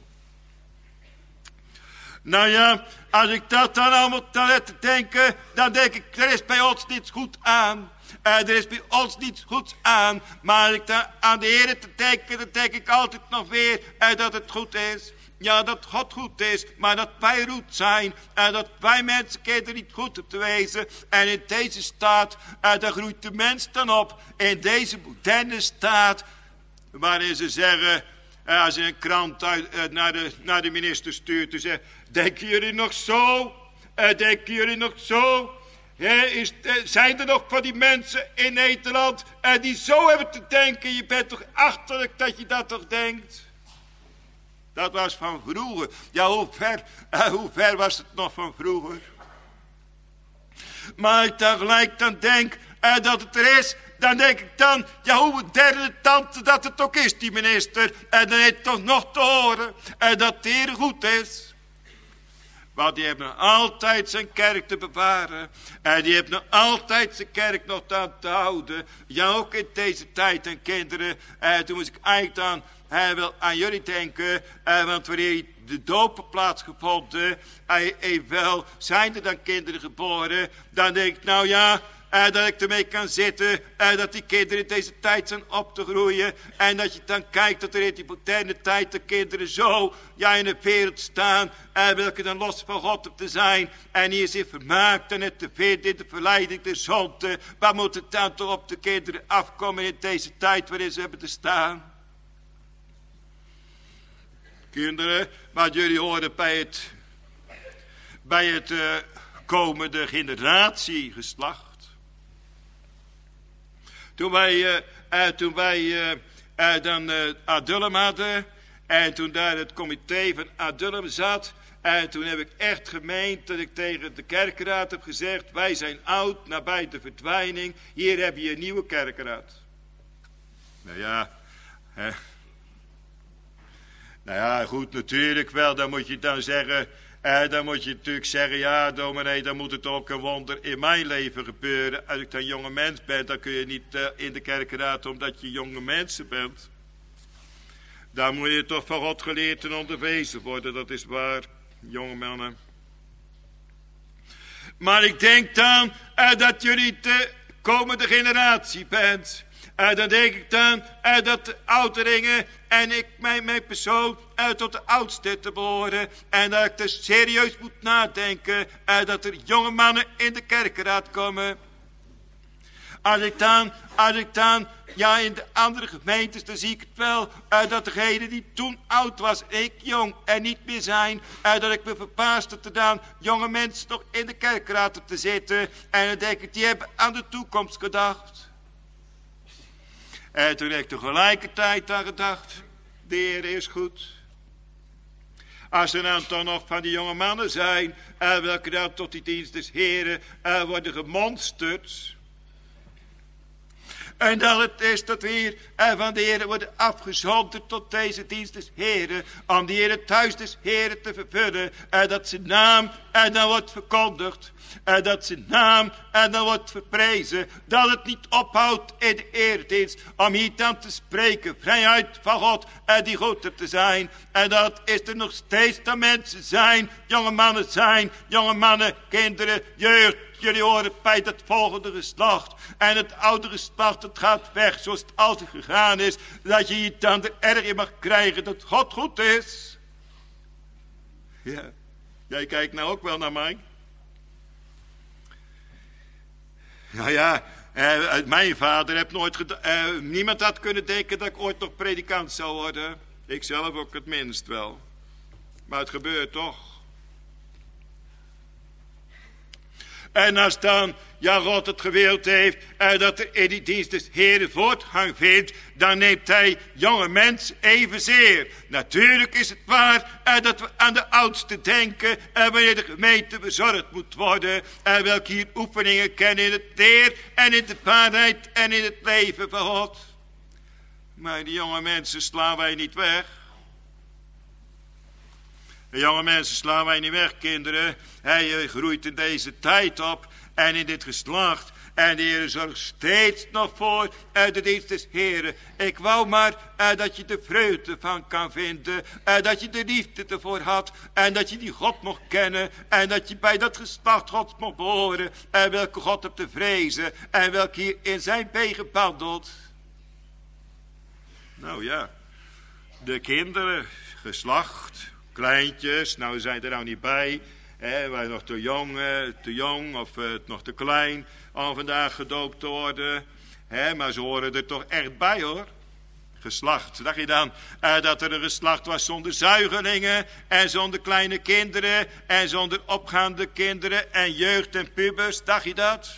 Nou ja, als ik dat dan allemaal te denken, dan denk ik, er is bij ons niets goed aan. Uh, er is bij ons niets goeds aan. Maar als ik daar aan de Heer te denken, dan denk ik altijd nog weer uh, dat het goed is. Ja, dat God goed is, maar dat wij roet zijn. En uh, dat wij mensen kinderen niet goed op te wezen. En in deze staat, uh, daar groeit de mens dan op. In deze moderne staat, waarin ze zeggen, uh, als je een krant uit, uh, naar, de, naar de minister stuurt, dan zeggen, denken jullie nog zo? Uh, denken jullie nog zo? He, is, uh, zijn er nog van die mensen in Nederland uh, die zo hebben te denken? Je bent toch achterlijk dat je dat toch denkt? Dat was van vroeger. Ja, hoe ver, uh, hoe ver was het nog van vroeger? Maar ik dan gelijk dan denk uh, dat het er is, dan denk ik dan, ja, hoe derde tante dat het ook is, die minister. En dan heeft toch nog te horen uh, dat de Heer goed is. Want die heeft nog altijd zijn kerk te bewaren. En die heeft nog altijd zijn kerk nog aan te houden. Ja, ook in deze tijd en kinderen. Eh, toen moest ik eigenlijk dan eh, wel aan jullie denken. Eh, want wanneer de dopen plaatsgevonden. Eh, evenwel zijn er dan kinderen geboren. Dan denk ik, nou ja. Uh, dat ik ermee kan zitten, uh, dat die kinderen in deze tijd zijn op te groeien. En dat je dan kijkt dat er in die moderne tijd de kinderen zo ja, in de wereld staan. Uh, welke dan los van God op te zijn. En hier zich vermaakt en het te vinden in de verleiding der zonde. Waar moet het dan toch op de kinderen afkomen in deze tijd waarin ze hebben te staan? Kinderen, wat jullie horen bij het, bij het uh, komende generatiegeslacht. Toen wij, uh, uh, toen wij uh, uh, dan uh, Adullam hadden. En toen daar het comité van Adullam zat. En toen heb ik echt gemeend dat ik tegen de kerkenraad heb gezegd. Wij zijn oud, nabij de verdwijning. Hier heb je een nieuwe kerkenraad. Nou ja. Hè. Nou ja, goed, natuurlijk wel. Dan moet je dan zeggen. Eh, dan moet je natuurlijk zeggen, ja dominee, dan moet het ook een wonder in mijn leven gebeuren. Als ik dan jonge mens ben, dan kun je niet uh, in de kerkenraad omdat je jonge mensen bent. Dan moet je toch van God geleerd en onderwezen worden, dat is waar, jonge mannen. Maar ik denk dan uh, dat jullie de komende generatie bent. Uh, dan denk ik dan uh, dat de ouderingen en ik, mijn, mijn persoon, uh, tot de oudste te behoren. En dat ik dus serieus moet nadenken uh, dat er jonge mannen in de kerkenraad komen. Als ik dan, als ik dan, ja in de andere gemeentes, dan zie ik het wel. Uh, dat degene die toen oud was, ik jong en niet meer zijn. Uh, dat ik me verbaasd dat er dan jonge mensen nog in de kerkenraad op te zitten. En dan denk ik, die hebben aan de toekomst gedacht. En toen heb ik tegelijkertijd aan gedacht, de Heer is goed. Als er dan toch nog van die jonge mannen zijn, uh, welke dan tot die dienst des Heren uh, worden gemonsterd. En dat het is dat we hier uh, van de Heer worden afgezonderd tot deze dienst des Heren. Om die Heer het huis des Heren te vervullen. Uh, dat zijn naam en dan wordt verkondigd. Uh, dat zijn naam en dan wordt verprezen. Dat het niet ophoudt in de eredienst. Om hier dan te spreken. Vrijheid van God en die goed te zijn. En dat is er nog steeds dat mensen zijn. Jonge mannen zijn. Jonge mannen, kinderen, jeugd. Jullie horen bij het volgende geslacht. En het oude geslacht, het gaat weg zoals het altijd gegaan is. Dat je je dan er erg in mag krijgen dat God goed is. Ja, jij kijkt nou ook wel naar mij. Ja, ja, eh, mijn vader heeft nooit gedaan. Eh, niemand had kunnen denken dat ik ooit nog predikant zou worden. Ik zelf ook het minst wel. Maar het gebeurt toch. En als dan, ja, God het gewild heeft, uh, dat er in die dienst des Heeren voortgang vindt, dan neemt hij jonge mens evenzeer. Natuurlijk is het waar uh, dat we aan de oudsten denken, uh, wanneer de gemeente bezorgd moet worden, uh, welke hier oefeningen kennen in het leer en in de waarheid en in het leven van God. Maar die jonge mensen slaan wij niet weg. De jonge mensen slaan wij niet weg, kinderen. Hij groeit in deze tijd op en in dit geslacht. En de Heer zorgt steeds nog voor uit de dienst des Heren. Ik wou maar uh, dat je de vreugde van kan vinden. Uh, dat je de liefde ervoor had. En dat je die God mocht kennen. En dat je bij dat geslacht Gods mocht behoren. En welke God hebt te vrezen. En welke hier in zijn wegen wandelt. Nou ja, de kinderen, geslacht, kleintjes, nou zijn er nou niet bij. Hè, wij nog te jong, eh, te jong of eh, nog te klein om vandaag gedoopt te worden. Hè, maar ze horen er toch echt bij hoor. Geslacht, dacht je dan eh, dat er een geslacht was zonder zuigelingen en zonder kleine kinderen en zonder opgaande kinderen en jeugd en pubers, dacht je dat?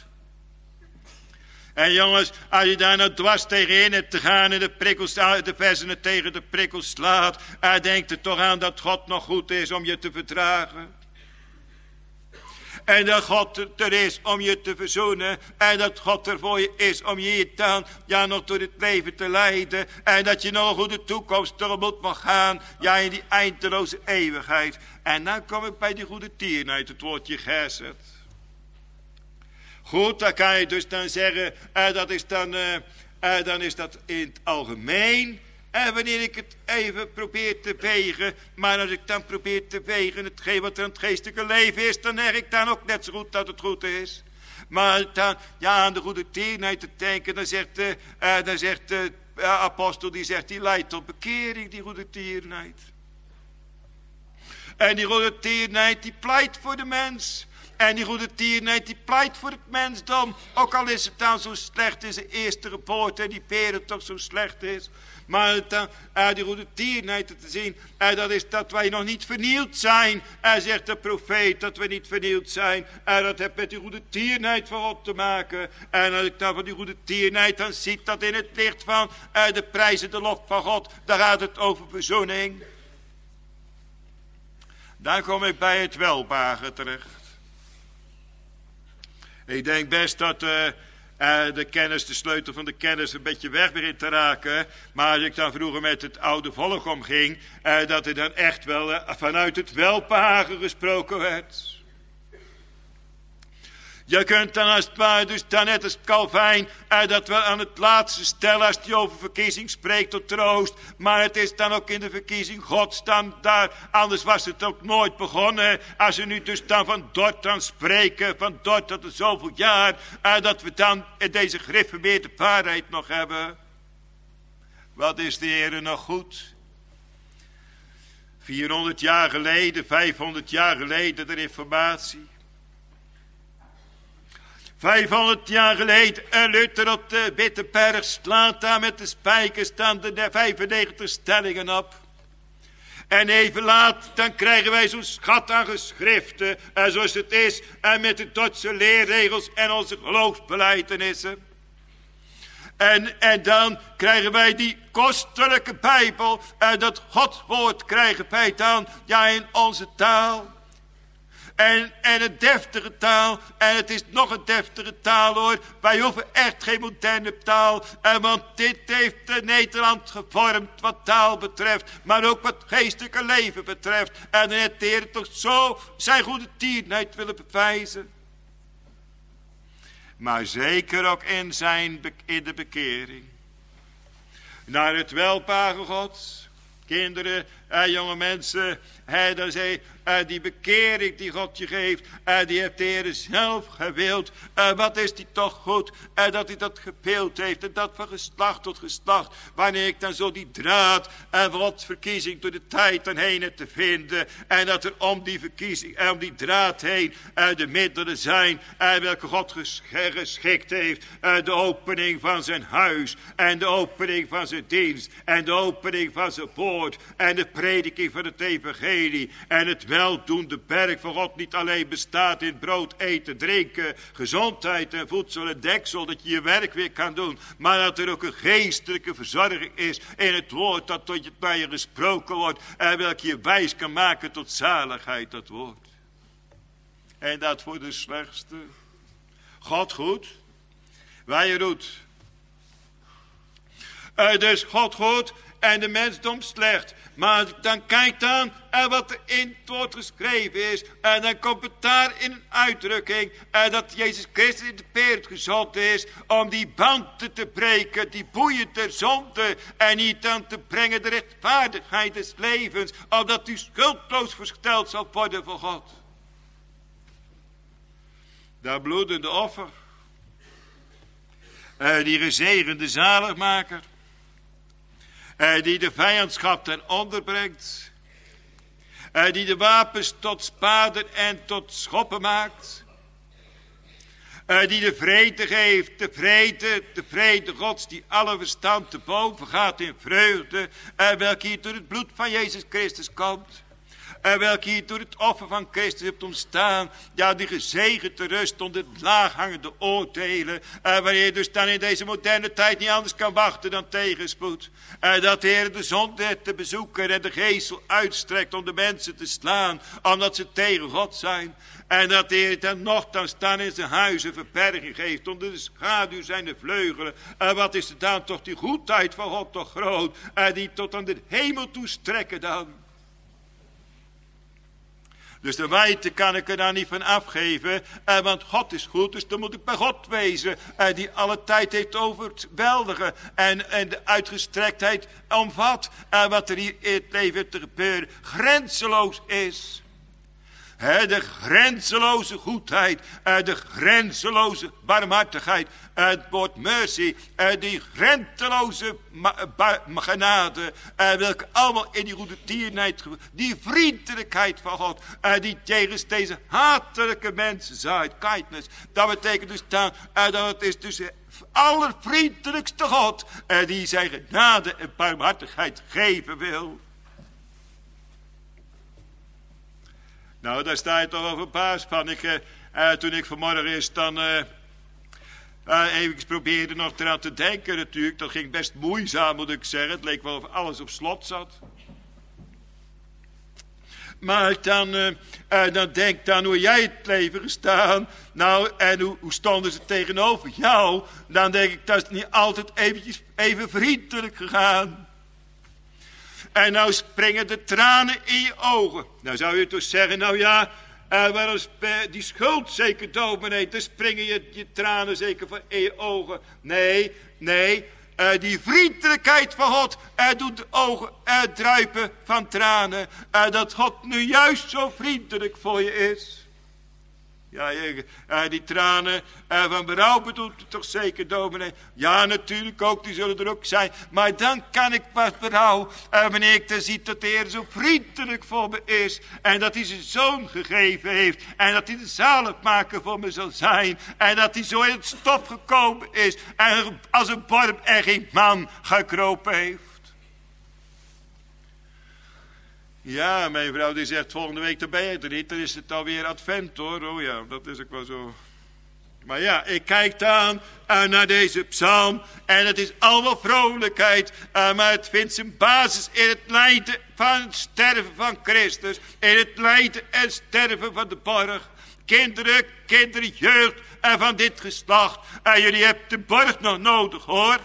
En jongens, als je daar nou dwars tegenin hebt te gaan en de prikkels, de versen tegen de prikkels slaat, hij denkt er toch aan dat God nog goed is om je te verdragen. En dat God er is om je te verzoenen. En dat God er voor je is om je dan ja, nog door het leven te leiden. En dat je nog een goede toekomst tegemoet mag gaan. Ja, in die eindeloze eeuwigheid. En dan kom ik bij die goede tierenheid, het woordje geset. Goed, dan kan je dus dan zeggen, uh, dat is dan, uh, uh, dan is dat in het algemeen. En wanneer ik het even probeer te wegen, maar als ik dan probeer te wegen hetgeen wat er aan het geestelijke leven is, dan zeg ik dan ook net zo goed dat het goed is. Maar dan, ja, aan de goede tierenheid te denken, dan zegt de, uh, dan zegt de uh, apostel, die zegt, die leidt tot bekering, die goede tierenheid. En die goede tierenheid, die pleit voor de mens. En die goede tierenheid die pleit voor het mensdom. Ook al is het dan zo slecht in zijn eerste geboorte en die wereld toch zo slecht is. Maar dan, uh, die goede tierenheid te zien, uh, dat is dat wij nog niet vernield zijn. Uh, zegt de profeet dat we niet vernield zijn. Uh, dat heeft met die goede tierenheid van God te maken. En als ik dan van die goede tierenheid dan zie dat in het licht van uh, de prijzen, de lof van God, daar gaat het over verzoening. Dan kom ik bij het welbehagen terecht. Ik denk best dat uh, uh, de kennis, de sleutel van de kennis een beetje weg begint te raken. Maar als ik dan vroeger met het oude volk omging, uh, dat er dan echt wel uh, vanuit het welbehagen gesproken werd. Je kunt dan als het ware, dus dan net als Calvijn, uh, dat we aan het laatste stellen als hij over verkiezing spreekt tot troost. Maar het is dan ook in de verkiezing Gods dan daar, anders was het ook nooit begonnen. Als we nu dus dan van Dort aan spreken, van Dort tot er zoveel jaar, uh, dat we dan in deze gereformeerde waarheid nog hebben. Wat is de Heer nog goed? vierhonderd jaar geleden, vijfhonderd jaar geleden de reformatie. vijfhonderd jaar geleden, een Luther op de Wittenberg slaat daar met de spijkers dan de vijfennegentig stellingen op. En even laat, dan krijgen wij zo'n schat aan geschriften, en zoals het is, en met de Duitse leerregels en onze geloofsbelijdenissen. En, en dan krijgen wij die kostelijke Bijbel, en dat Godswoord krijgen wij dan, ja, in onze taal. En, en een deftige taal. En het is nog een deftige taal hoor. Wij hoeven echt geen moderne taal. En want dit heeft Nederland gevormd wat taal betreft. Maar ook wat geestelijke leven betreft. En dan heeft de Heer toch zo zijn goede tierenheid willen bewijzen. Maar zeker ook in, zijn, in de bekering. Naar het welbehagen Gods. Kinderen en jonge mensen. Hij dan zei, uh, die bekering die God je geeft, uh, die heeft de Heer zelf gewild. Uh, wat is die toch goed, uh, dat hij dat gewild heeft. En dat van geslacht tot geslacht. Wanneer ik dan zo die draad en uh, Gods verkiezing door de tijd dan heen heb te vinden. En dat er om die verkiezing en om die draad heen uh, de middelen zijn. Uh, welke God ges geschikt heeft. Uh, de opening van zijn huis. En de opening van zijn dienst. En de opening van zijn woord. En de prediking van het evangelie en het weldoende werk van God niet alleen bestaat in brood, eten, drinken, gezondheid en voedsel en deksel, dat je je werk weer kan doen, maar dat er ook een geestelijke verzorging is in het woord dat tot je naar je gesproken wordt en welke je wijs kan maken tot zaligheid, dat woord. En dat voor de slechtste. God goed, wij doet. Uh, dus God goed en de mensdom slecht. Maar dan kijk dan uh, wat er in het woord geschreven is. En uh, dan komt het daar in een uitdrukking. Uh, dat Jezus Christus in de wereld gezonden is. Om die banden te breken. Die boeien der zonde. En niet dan te brengen de rechtvaardigheid des levens. Opdat u schuldloos versteld zal worden voor God. Dat bloedende offer. Uh, die gezegende zaligmaker. Uh, die de vijandschap ten onder brengt. Uh, die de wapens tot spaden en tot schoppen maakt. Uh, die de vrede geeft. De vrede, de vrede Gods die alle verstand te boven gaat in vreugde. Uh, welke hier door het bloed van Jezus Christus komt. En welke hier door het offer van Christus hebt ontstaan. Ja, die gezegende rust onder het laaghangende oordelen. En wanneer je dus dan in deze moderne tijd niet anders kan wachten dan tegenspoed. En dat de Heer de zonde te bezoeken en de geestel uitstrekt om de mensen te slaan. Omdat ze tegen God zijn. En dat de Heer dan nogthans staan in zijn huizen verberging geeft. Onder de schaduw zijn de vleugelen. En wat is er dan toch die goedheid van God toch groot. En die tot aan de hemel toe strekken dan. Dus de wijte kan ik er dan niet van afgeven. Eh, want God is goed, dus dan moet ik bij God wezen. Eh, die alle tijd heeft overweldigen. En, en de uitgestrektheid omvat. Eh, wat er hier in het leven te gebeuren grenzeloos is. He, de grenzeloze goedheid, uh, de grenzeloze barmhartigheid, uh, het woord mercy, uh, die grenzeloze genade, uh, welke allemaal in die goede tierenheid, die vriendelijkheid van God, uh, die tegen deze hatelijke mensen zaait, kindness, dat betekent dus dan, uh, dat het is dus de allervriendelijkste God, uh, die zijn genade en barmhartigheid geven wil. Nou, daar sta je toch wel verbaasd van. Ik, uh, uh, toen ik vanmorgen eens dan uh, uh, even probeerde nog eraan te denken natuurlijk. Dat ging best moeizaam, moet ik zeggen. Het leek wel of alles op slot zat. Maar dan, uh, uh, dan denk dan hoe jij het leven gestaan. Nou, en hoe, hoe stonden ze tegenover jou. Dan denk ik, dat is niet altijd eventjes even vriendelijk gegaan. En nou springen de tranen in je ogen. Nou zou je toch zeggen, nou ja, uh, waarom die schuld zeker dominee, dan springen je, je tranen zeker van in je ogen. Nee, nee, uh, die vriendelijkheid van God uh, doet de ogen uh, druipen van tranen. Uh, dat God nu juist zo vriendelijk voor je is. Ja, uh, die tranen uh, van berouw bedoelt u toch zeker, dominee? Ja, natuurlijk ook, die zullen er ook zijn. Maar dan kan ik pas berouw, uh, wanneer ik dan zie dat de Heer zo vriendelijk voor me is. En dat hij zijn zoon gegeven heeft. En dat hij de zaligmaker voor me zal zijn. En dat hij zo in het stof gekomen is. En als een worm er geen man gekropen heeft. Ja, mijn vrouw die zegt volgende week dan ben je er niet. Dan is het alweer advent hoor. Oh ja, dat is ook wel zo. Maar ja, ik kijk dan uh, naar deze psalm. En het is allemaal vrolijkheid. Uh, maar het vindt zijn basis in het lijden van het sterven van Christus. In het lijden en sterven van de borg. Kinderen, kinderen, jeugd uh, van dit geslacht. En uh, jullie hebben de borg nog nodig hoor.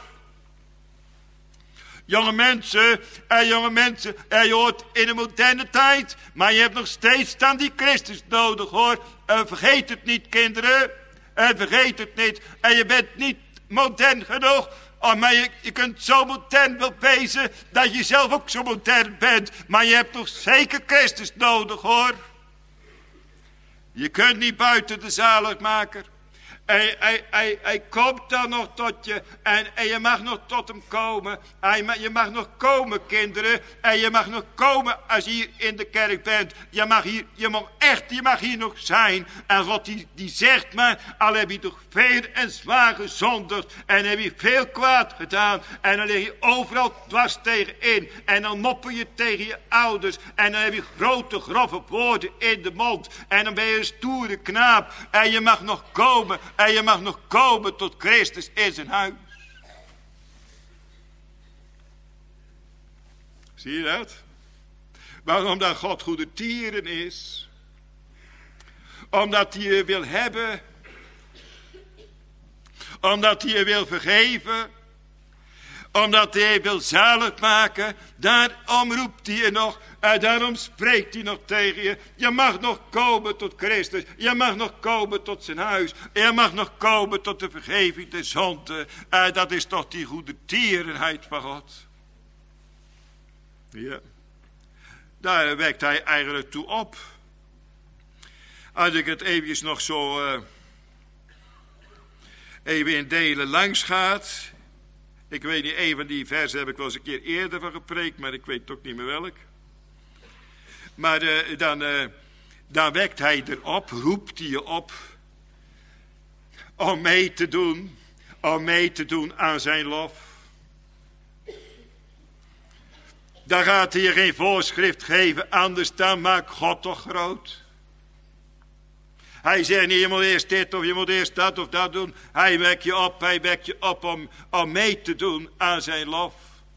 Jonge mensen, eh, jonge mensen, eh, je hoort in de moderne tijd, maar je hebt nog steeds dan die Christus nodig hoor. Eh, vergeet het niet kinderen, eh, vergeet het niet. En je bent niet modern genoeg, oh, maar je, je kunt zo modern wel wezen dat je zelf ook zo modern bent. Maar je hebt nog zeker Christus nodig hoor. Je kunt niet buiten de zaligmaker. Hij, hij, hij, hij komt dan nog tot je en, en je mag nog tot hem komen. Hij, je mag nog komen, kinderen. En je mag nog komen als je hier in de kerk bent. Je mag hier, je mag echt, je mag hier nog zijn. En God die, die zegt maar, al heb je toch veel en zwaar gezondigd. En heb je veel kwaad gedaan. En dan lig je overal dwars tegenin. En dan moppen je tegen je ouders. En dan heb je grote grove woorden in de mond. En dan ben je een stoere knaap. En je mag nog komen. En je mag nog komen tot Christus in zijn huis. Zie je dat? Waarom dat God goede tieren is. Omdat hij je wil hebben. Omdat hij je wil vergeven. Omdat hij je wil zalig maken. Daarom roept hij je nog. En daarom spreekt hij nog tegen je. Je mag nog komen tot Christus. Je mag nog komen tot zijn huis. Je mag nog komen tot de vergeving der zonde. En dat is toch die goede tierenheid van God. Ja. Daar wekt hij eigenlijk toe op. Als ik het eventjes nog zo uh, even in delen langs gaat. Ik weet niet, een van die versen heb ik wel eens een keer eerder van gepreekt, maar ik weet ook niet meer welk. Maar uh, dan, uh, dan wekt hij erop, roept hij je op om mee te doen, om mee te doen aan zijn lof. Dan gaat hij je geen voorschrift geven, anders dan maakt God toch groot. Hij zegt niet, je moet eerst dit of je moet eerst dat of dat doen. Hij wekt je op, hij wekt je op om, om mee te doen aan zijn lof.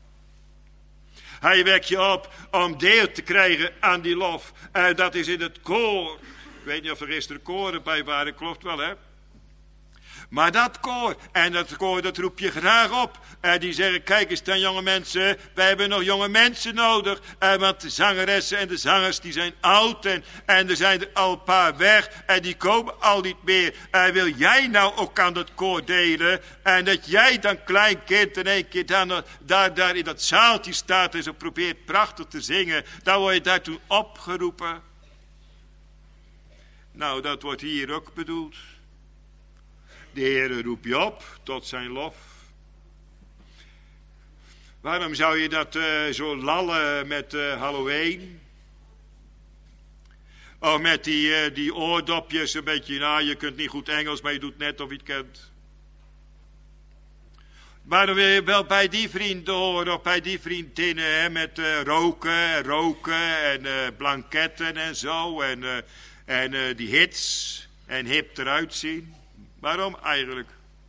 Hij wekt je op om deel te krijgen aan die lof. En dat is in het koor. Ik weet niet of er gisteren koren bij waren, klopt wel hè. Maar dat koor, en dat koor dat roep je graag op. En die zeggen, kijk eens dan jonge mensen, wij hebben nog jonge mensen nodig. En want de zangeressen en de zangers die zijn oud en, en er zijn er al een paar weg. En die komen al niet meer. En wil jij nou ook aan dat koor delen? En dat jij dan klein kind in één keer dan, daar, daar in dat zaaltje staat en zo probeert prachtig te zingen. Dan word je daartoe opgeroepen. Nou, dat wordt hier ook bedoeld. De Heere roept je op tot zijn lof. Waarom zou je dat uh, zo lallen met uh, Halloween? Of met die, uh, die oordopjes een beetje, nou je kunt niet goed Engels, maar je doet net of je het kent. Waarom wil je wel bij die vrienden horen of bij die vriendinnen hè, met uh, roken, roken en uh, blanketten en zo en, uh, en uh, die hits en hip eruit zien? Waarom eigenlijk?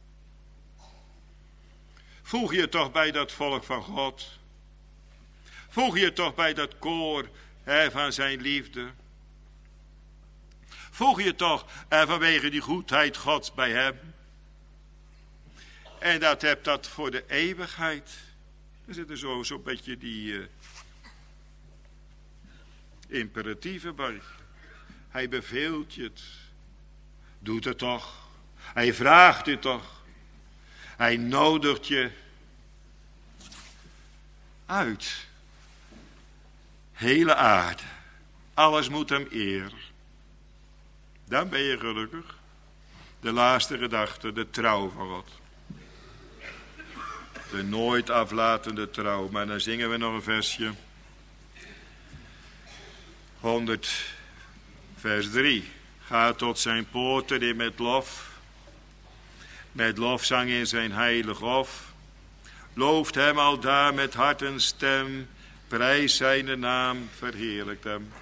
Voeg je toch bij dat volk van God. Voeg je toch bij dat koor hè, van zijn liefde. Voeg je toch hè, vanwege die goedheid Gods bij hem. En dat hebt dat voor de eeuwigheid. Er zitten zo zo'n beetje die uh, imperatieven bij. Hij beveelt je het. Doet het toch. Hij vraagt je toch. Hij nodigt je uit. Hele aarde. Alles moet hem eer. Dan ben je gelukkig. De laatste gedachte, de trouw van God. De nooit aflatende trouw. Maar dan zingen we nog een versje. honderd vers drie. Ga tot zijn poorten in met lof. Met lofzang in zijn heilig hof. Looft hem aldaar met hart en stem. Prijs zijn naam, verheerlijkt hem.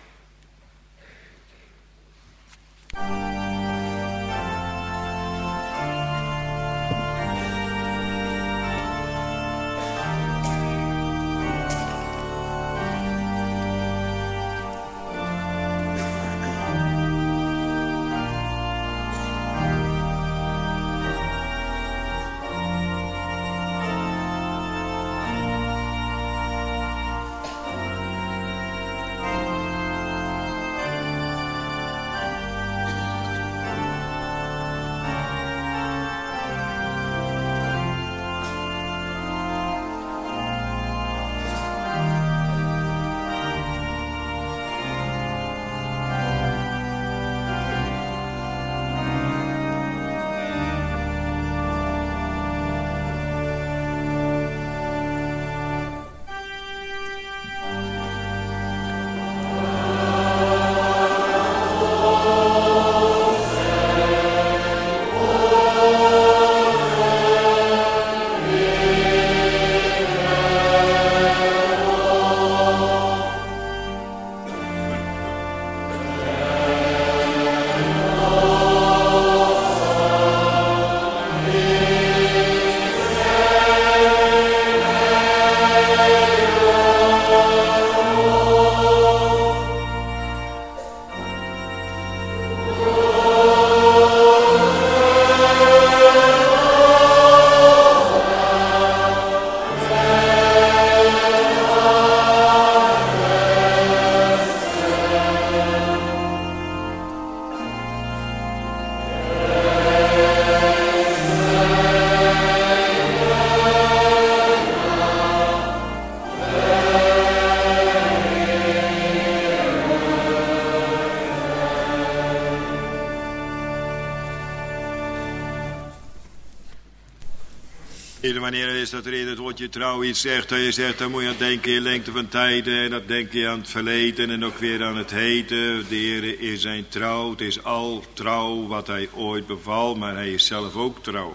Ieder wanneer is dat er in het woordje trouw iets zegt, dat je zegt, dan moet je aan denken in lengte van tijden. En dat denk je aan het verleden en ook weer aan het heden. De Heer is zijn trouw. Het is al trouw wat hij ooit beval, maar hij is zelf ook trouw.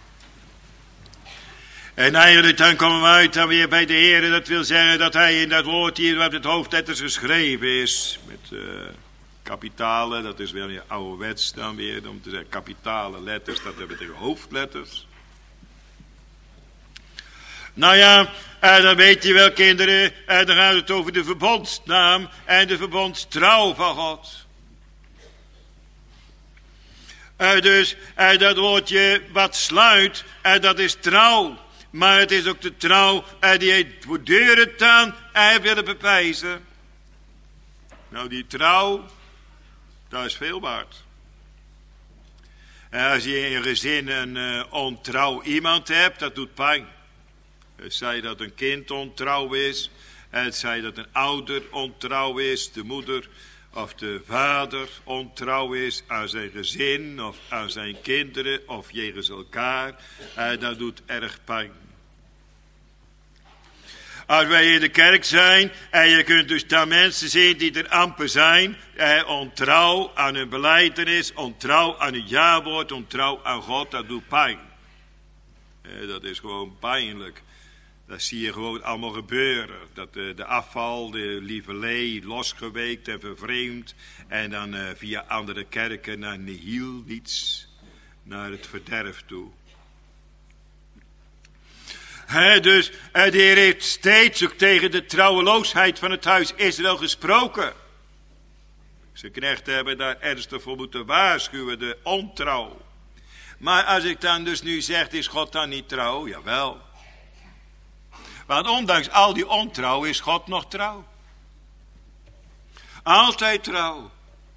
En eigenlijk dan komen we uit dan weer bij de Heer. Dat wil zeggen dat hij in dat woord hier wat het hoofdletters geschreven is. Met uh, kapitalen, dat is wel weer ouderwets dan weer. Om te zeggen kapitale letters, dat betekent hoofdletters. Nou ja, en dan weet je wel kinderen, en dan gaat het over de verbondsnaam en de verbondstrouw van God. En dus, en dat woordje wat sluit, en dat is trouw. Maar het is ook de trouw, en die heeft voor deuren staan, en hij wil het bewijzen. Nou, die trouw, dat is veel waard. En als je in je gezin een uh, ontrouw iemand hebt, dat doet pijn. Het zij dat een kind ontrouw is. Het zij dat een ouder ontrouw is. De moeder of de vader ontrouw is aan zijn gezin of aan zijn kinderen of jegens elkaar. En dat doet erg pijn. Als wij in de kerk zijn en je kunt dus daar mensen zien die er amper zijn. Eh, ontrouw aan hun belijdenis, ontrouw aan het jawoord, ontrouw aan God, dat doet pijn. Eh, dat is gewoon pijnlijk. Dat zie je gewoon allemaal gebeuren. Dat de, de afval, de lieverlee, losgeweekt en vervreemd. En dan uh, via andere kerken naar nihil niets. Naar het verderf toe. He, dus uh, de Heer heeft steeds ook tegen de trouweloosheid van het huis Israël gesproken. Zijn knechten hebben daar ernstig voor moeten waarschuwen, de ontrouw. Maar als ik dan dus nu zeg, is God dan niet trouw? Jawel. Want ondanks al die ontrouw is God nog trouw. Altijd trouw.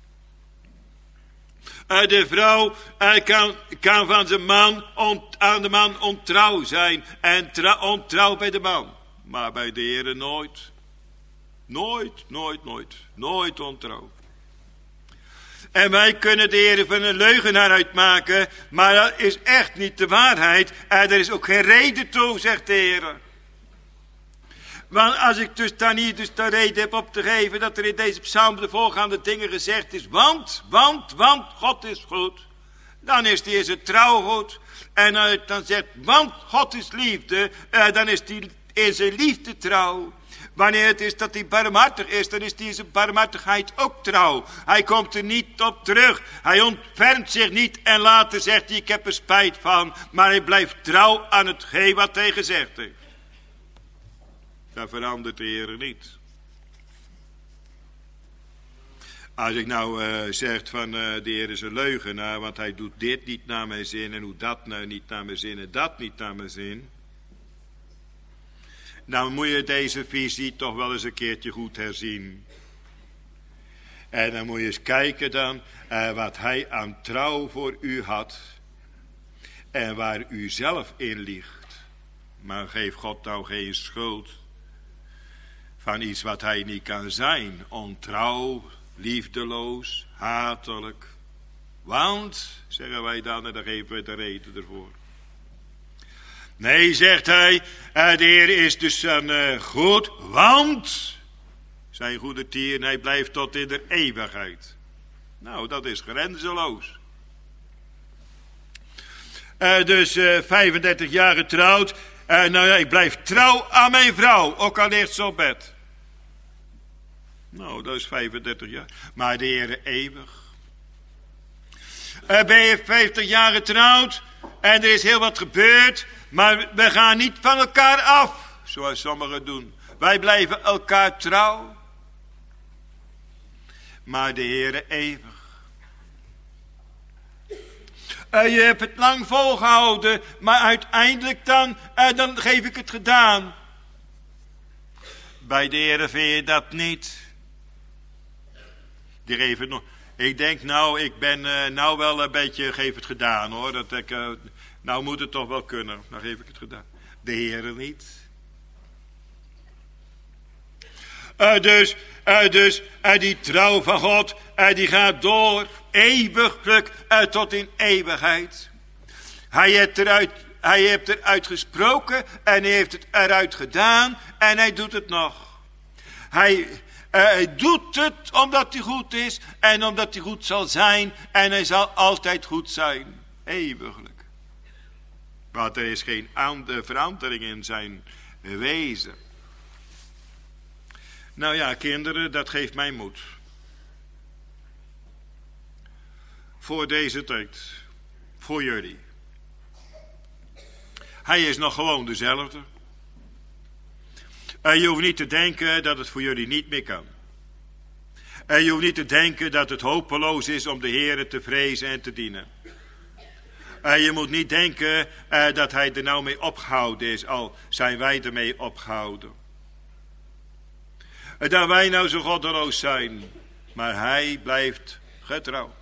De vrouw kan, kan van zijn man ont, aan de man ontrouw zijn. En tra, ontrouw bij de man. Maar bij de Heer nooit. Nooit, nooit, nooit. Nooit ontrouw. En wij kunnen de Heer van een leugenaar uitmaken. Maar dat is echt niet de waarheid. En er is ook geen reden toe, zegt de Heer. Want als ik dus daar niet dus de reden heb op te geven dat er in deze psalm de voorgaande dingen gezegd is. Want, want, want God is goed. Dan is die is het trouw goed. En uh, dan zegt, want God is liefde. Uh, dan is die in zijn liefde trouw. Wanneer het is dat hij barmhartig is, dan is die in zijn barmhartigheid ook trouw. Hij komt er niet op terug. Hij ontfermt zich niet en later zegt hij, ik heb er spijt van. Maar hij blijft trouw aan hetgeen wat hij gezegd heeft. Dat verandert de Heer niet. Als ik nou uh, zeg van uh, de Heer is een leugenaar, want hij doet dit niet naar mijn zin en doet dat nou niet naar mijn zin en dat niet naar mijn zin. Dan moet je deze visie toch wel eens een keertje goed herzien. En dan moet je eens kijken dan uh, wat hij aan trouw voor u had en waar u zelf in ligt. Maar geef God nou geen schuld van iets wat hij niet kan zijn. Ontrouw, liefdeloos, hatelijk. Want, zeggen wij dan, en dan geven we de reden ervoor. Nee, zegt hij, de Heer is dus een uh, goed, want zijn goede tier, hij blijft tot in de eeuwigheid. Nou, dat is grenzeloos. Uh, dus uh, vijfendertig jaar getrouwd. Uh, nou ja, ik blijf trouw aan mijn vrouw, ook al ligt ze op bed. Nou, dat is vijfendertig jaar. Maar de Heer eeuwig. Uh, ben je vijftig jaar getrouwd en er is heel wat gebeurd, maar we gaan niet van elkaar af, zoals sommigen doen. Wij blijven elkaar trouw. Maar de Heer eeuwig. Uh, je hebt het lang volgehouden, maar uiteindelijk dan, uh, dan geef ik het gedaan. Bij de Heer vind je dat niet. Die geeft het nog. Ik denk nou, ik ben uh, nou wel een beetje, geef het gedaan hoor. Dat ik, uh, nou moet het toch wel kunnen, dan geef ik het gedaan. De Heer niet. Uh, dus, uh, dus uh, die trouw van God, uh, die gaat door, eeuwiglijk uh, tot in eeuwigheid. Hij heeft eruit Hij heeft eruit gesproken en hij heeft het eruit gedaan en hij doet het nog. Hij, uh, hij doet het omdat hij goed is en omdat hij goed zal zijn en hij zal altijd goed zijn. Eeuwiglijk. Want er is geen verandering in zijn wezen. Nou ja, kinderen, dat geeft mij moed. Voor deze tijd. Voor jullie. Hij is nog gewoon dezelfde. En je hoeft niet te denken dat het voor jullie niet meer kan. En je hoeft niet te denken dat het hopeloos is om de Heere te vrezen en te dienen. En je moet niet denken uh, dat hij er nou mee opgehouden is, al zijn wij ermee opgehouden. En dat wij nou zo goddeloos zijn, maar hij blijft getrouw.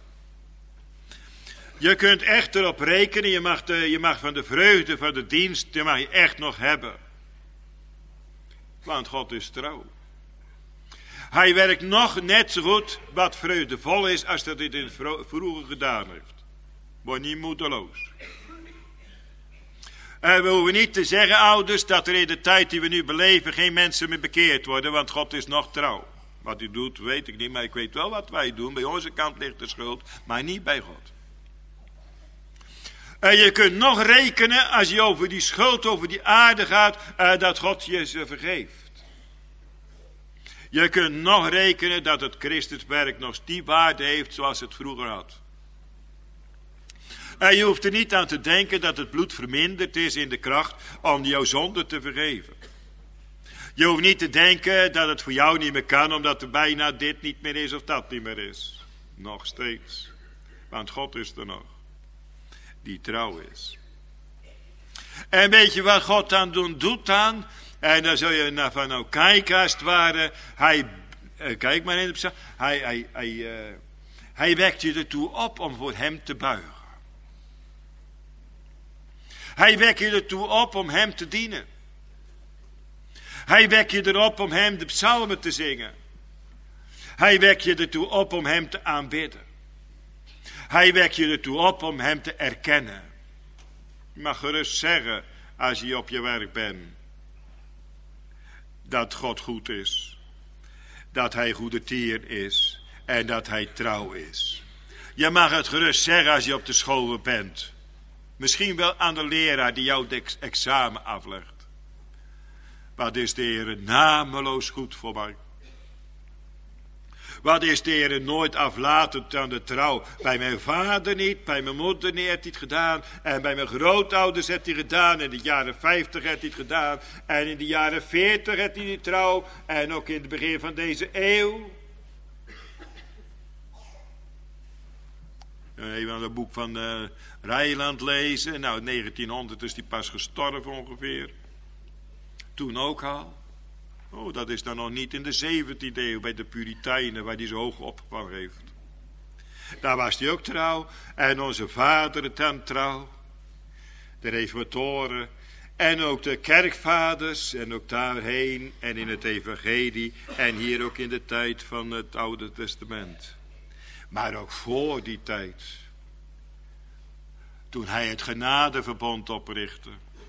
Je kunt echt erop rekenen, je mag, de, je mag van de vreugde van de dienst, je mag je echt nog hebben. Want God is trouw. Hij werkt nog net zo goed wat vreugdevol is als dat hij het in het vroeger gedaan heeft. Word niet moedeloos. En we hoeven niet te zeggen, ouders, dat er in de tijd die we nu beleven geen mensen meer bekeerd worden, want God is nog trouw. Wat hij doet, weet ik niet, maar ik weet wel wat wij doen. Bij onze kant ligt de schuld, maar niet bij God. En je kunt nog rekenen, als je over die schuld, over die aarde gaat, uh, dat God je ze vergeeft. Je kunt nog rekenen dat het Christuswerk nog die waarde heeft zoals het vroeger had. En je hoeft er niet aan te denken dat het bloed verminderd is in de kracht om jouw zonde te vergeven. Je hoeft niet te denken dat het voor jou niet meer kan, omdat er bijna dit niet meer is of dat niet meer is. Nog steeds. Want God is er nog. Die trouw is. En weet je wat God dan doen, doet dan? En dan zul je naar van nou kijken als het ware. Hij, eh, kijk maar in de psalm. Hij, hij, hij, uh, hij wekt je ertoe op om voor hem te buigen. Hij wekt je ertoe op om hem te dienen. Hij wekt je erop om hem de psalmen te zingen. Hij wekt je ertoe op om hem te aanbidden. Hij wekt je ertoe op om hem te erkennen. Je mag gerust zeggen, als je op je werk bent, dat God goed is. Dat hij goede tier is. En dat hij trouw is. Je mag het gerust zeggen als je op de school bent. Misschien wel aan de leraar die jou het examen aflegt. Wat is de Heer nameloos goed voor mij. Wat is de Heer nooit aflatend aan de trouw. Bij mijn vader niet, bij mijn moeder niet heeft hij het gedaan. En bij mijn grootouders heeft hij het gedaan. In de jaren vijftig heeft hij het gedaan. En in de jaren veertig heeft hij die trouw. En ook in het begin van deze eeuw. Even aan het boek van uh, Rijland lezen. Nou, negentienhonderd is hij pas gestorven ongeveer. Toen ook al. Oh, dat is dan nog niet in de zeventiende eeuw bij de Puritijnen waar hij zo hoog opgekwam heeft. Daar was hij ook trouw. En onze vader dan trouw. De reformatoren. En ook de kerkvaders. En ook daarheen. En in het evangelie. En hier ook in de tijd van het Oude Testament. Maar ook voor die tijd. Toen hij het genadeverbond oprichtte.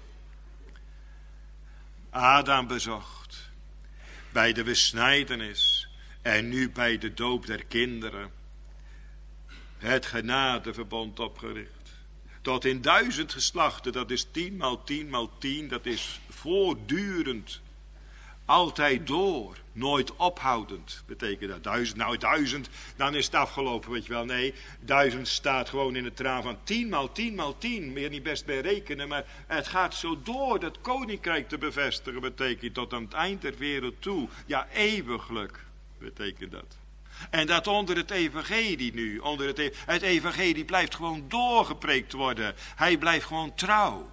Adam bezocht. Bij de besnijdenis. En nu bij de doop der kinderen. Het genadeverbond opgericht. Tot in duizend geslachten. Dat is tien maal tien maal tien. Dat is voortdurend. Altijd door. Nooit ophoudend. Betekent dat duizend. Nou duizend. Dan is het afgelopen. Weet je wel. Nee. Duizend staat gewoon in het traan van tien maal tien maal tien. Meer niet best bij rekenen. Maar het gaat zo door. Dat koninkrijk te bevestigen. Betekent tot aan het eind der wereld toe. Ja, eeuwiglijk. Betekent dat. En dat onder het evangelie nu. Onder het, e- het evangelie blijft gewoon doorgepreekt worden. Hij blijft gewoon trouw.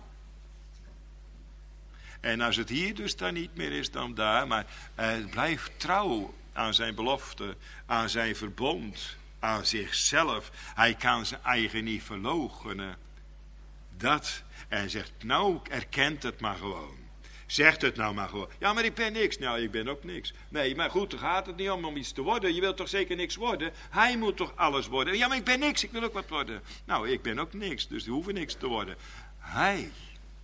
En als het hier dus dan niet meer is dan daar. Maar hij blijft trouw aan zijn belofte. Aan zijn verbond. Aan zichzelf. Hij kan zijn eigen niet verloochenen. Dat. En zegt nou erkent het maar gewoon. Zegt het nou maar gewoon. Ja, maar ik ben niks. Nou, ik ben ook niks. Nee, maar goed, daar gaat het niet om om iets te worden. Je wilt toch zeker niks worden? Hij moet toch alles worden? Ja, maar ik ben niks. Ik wil ook wat worden. Nou, ik ben ook niks. Dus we hoeven niks te worden. Hij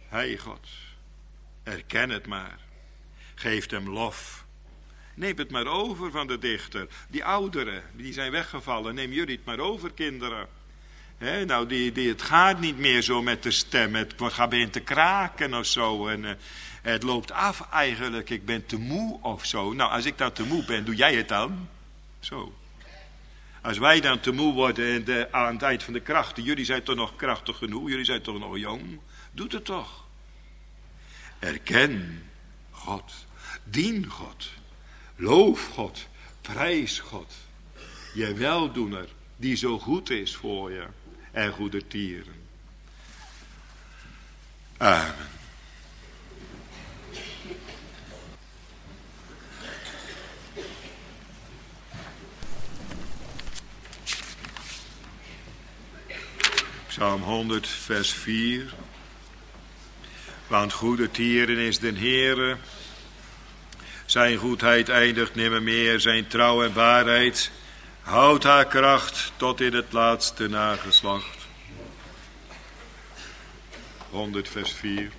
Hij God, erken het maar. Geef hem lof. Neem het maar over van de dichter. Die ouderen, die zijn weggevallen. Neem jullie het maar over, kinderen. He, nou, die, die, het gaat niet meer zo met de stem. Het gaat begint te kraken of zo. En uh, het loopt af eigenlijk. Ik ben te moe of zo. Nou, als ik dan te moe ben, doe jij het dan? Zo. Als wij dan te moe worden en de, aan het eind van de krachten. Jullie zijn toch nog krachtig genoeg. Jullie zijn toch nog jong. Doe het toch. Erken God. Dien God. Loof God. Prijs God. Je weldoener die zo goed is voor je. En goede tieren. Amen. Psalm honderd vers vier. Want goede tieren is den Heere. Zijn goedheid eindigt nimmermeer. Zijn trouw en waarheid houdt haar kracht tot in het laatste nageslacht. honderd vers vier.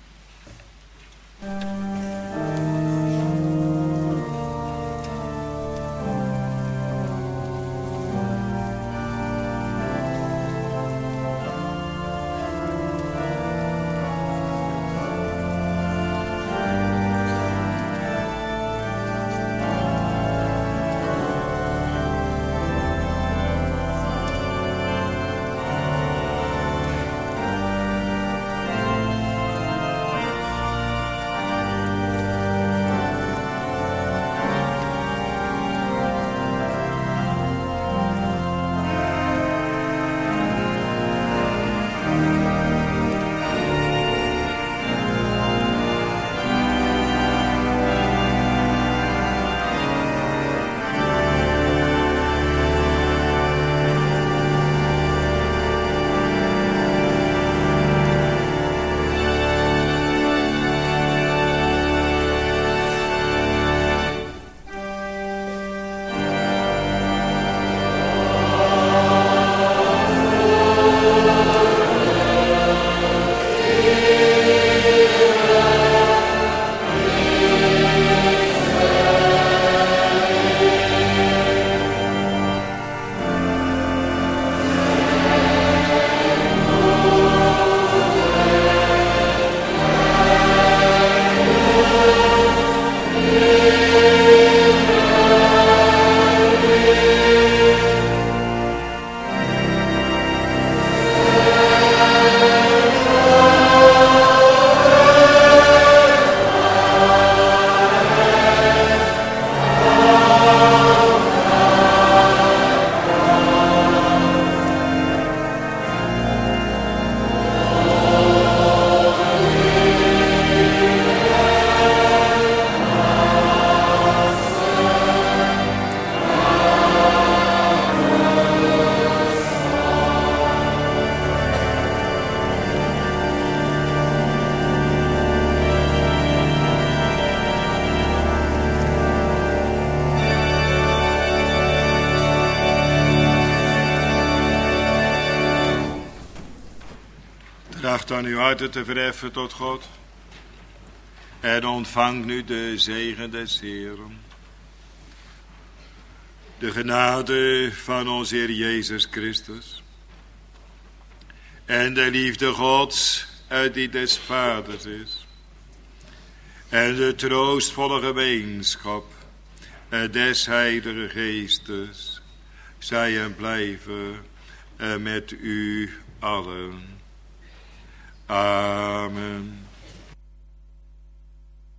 Tracht aan uw harten te verheffen tot God. En ontvang nu de zegen des Heeren. De genade van onze Heer Jezus Christus. En de liefde Gods uit die des Vaders is. En de troostvolle gemeenschap des Heilige Geestes. Zij en blijven met u allen. Amen.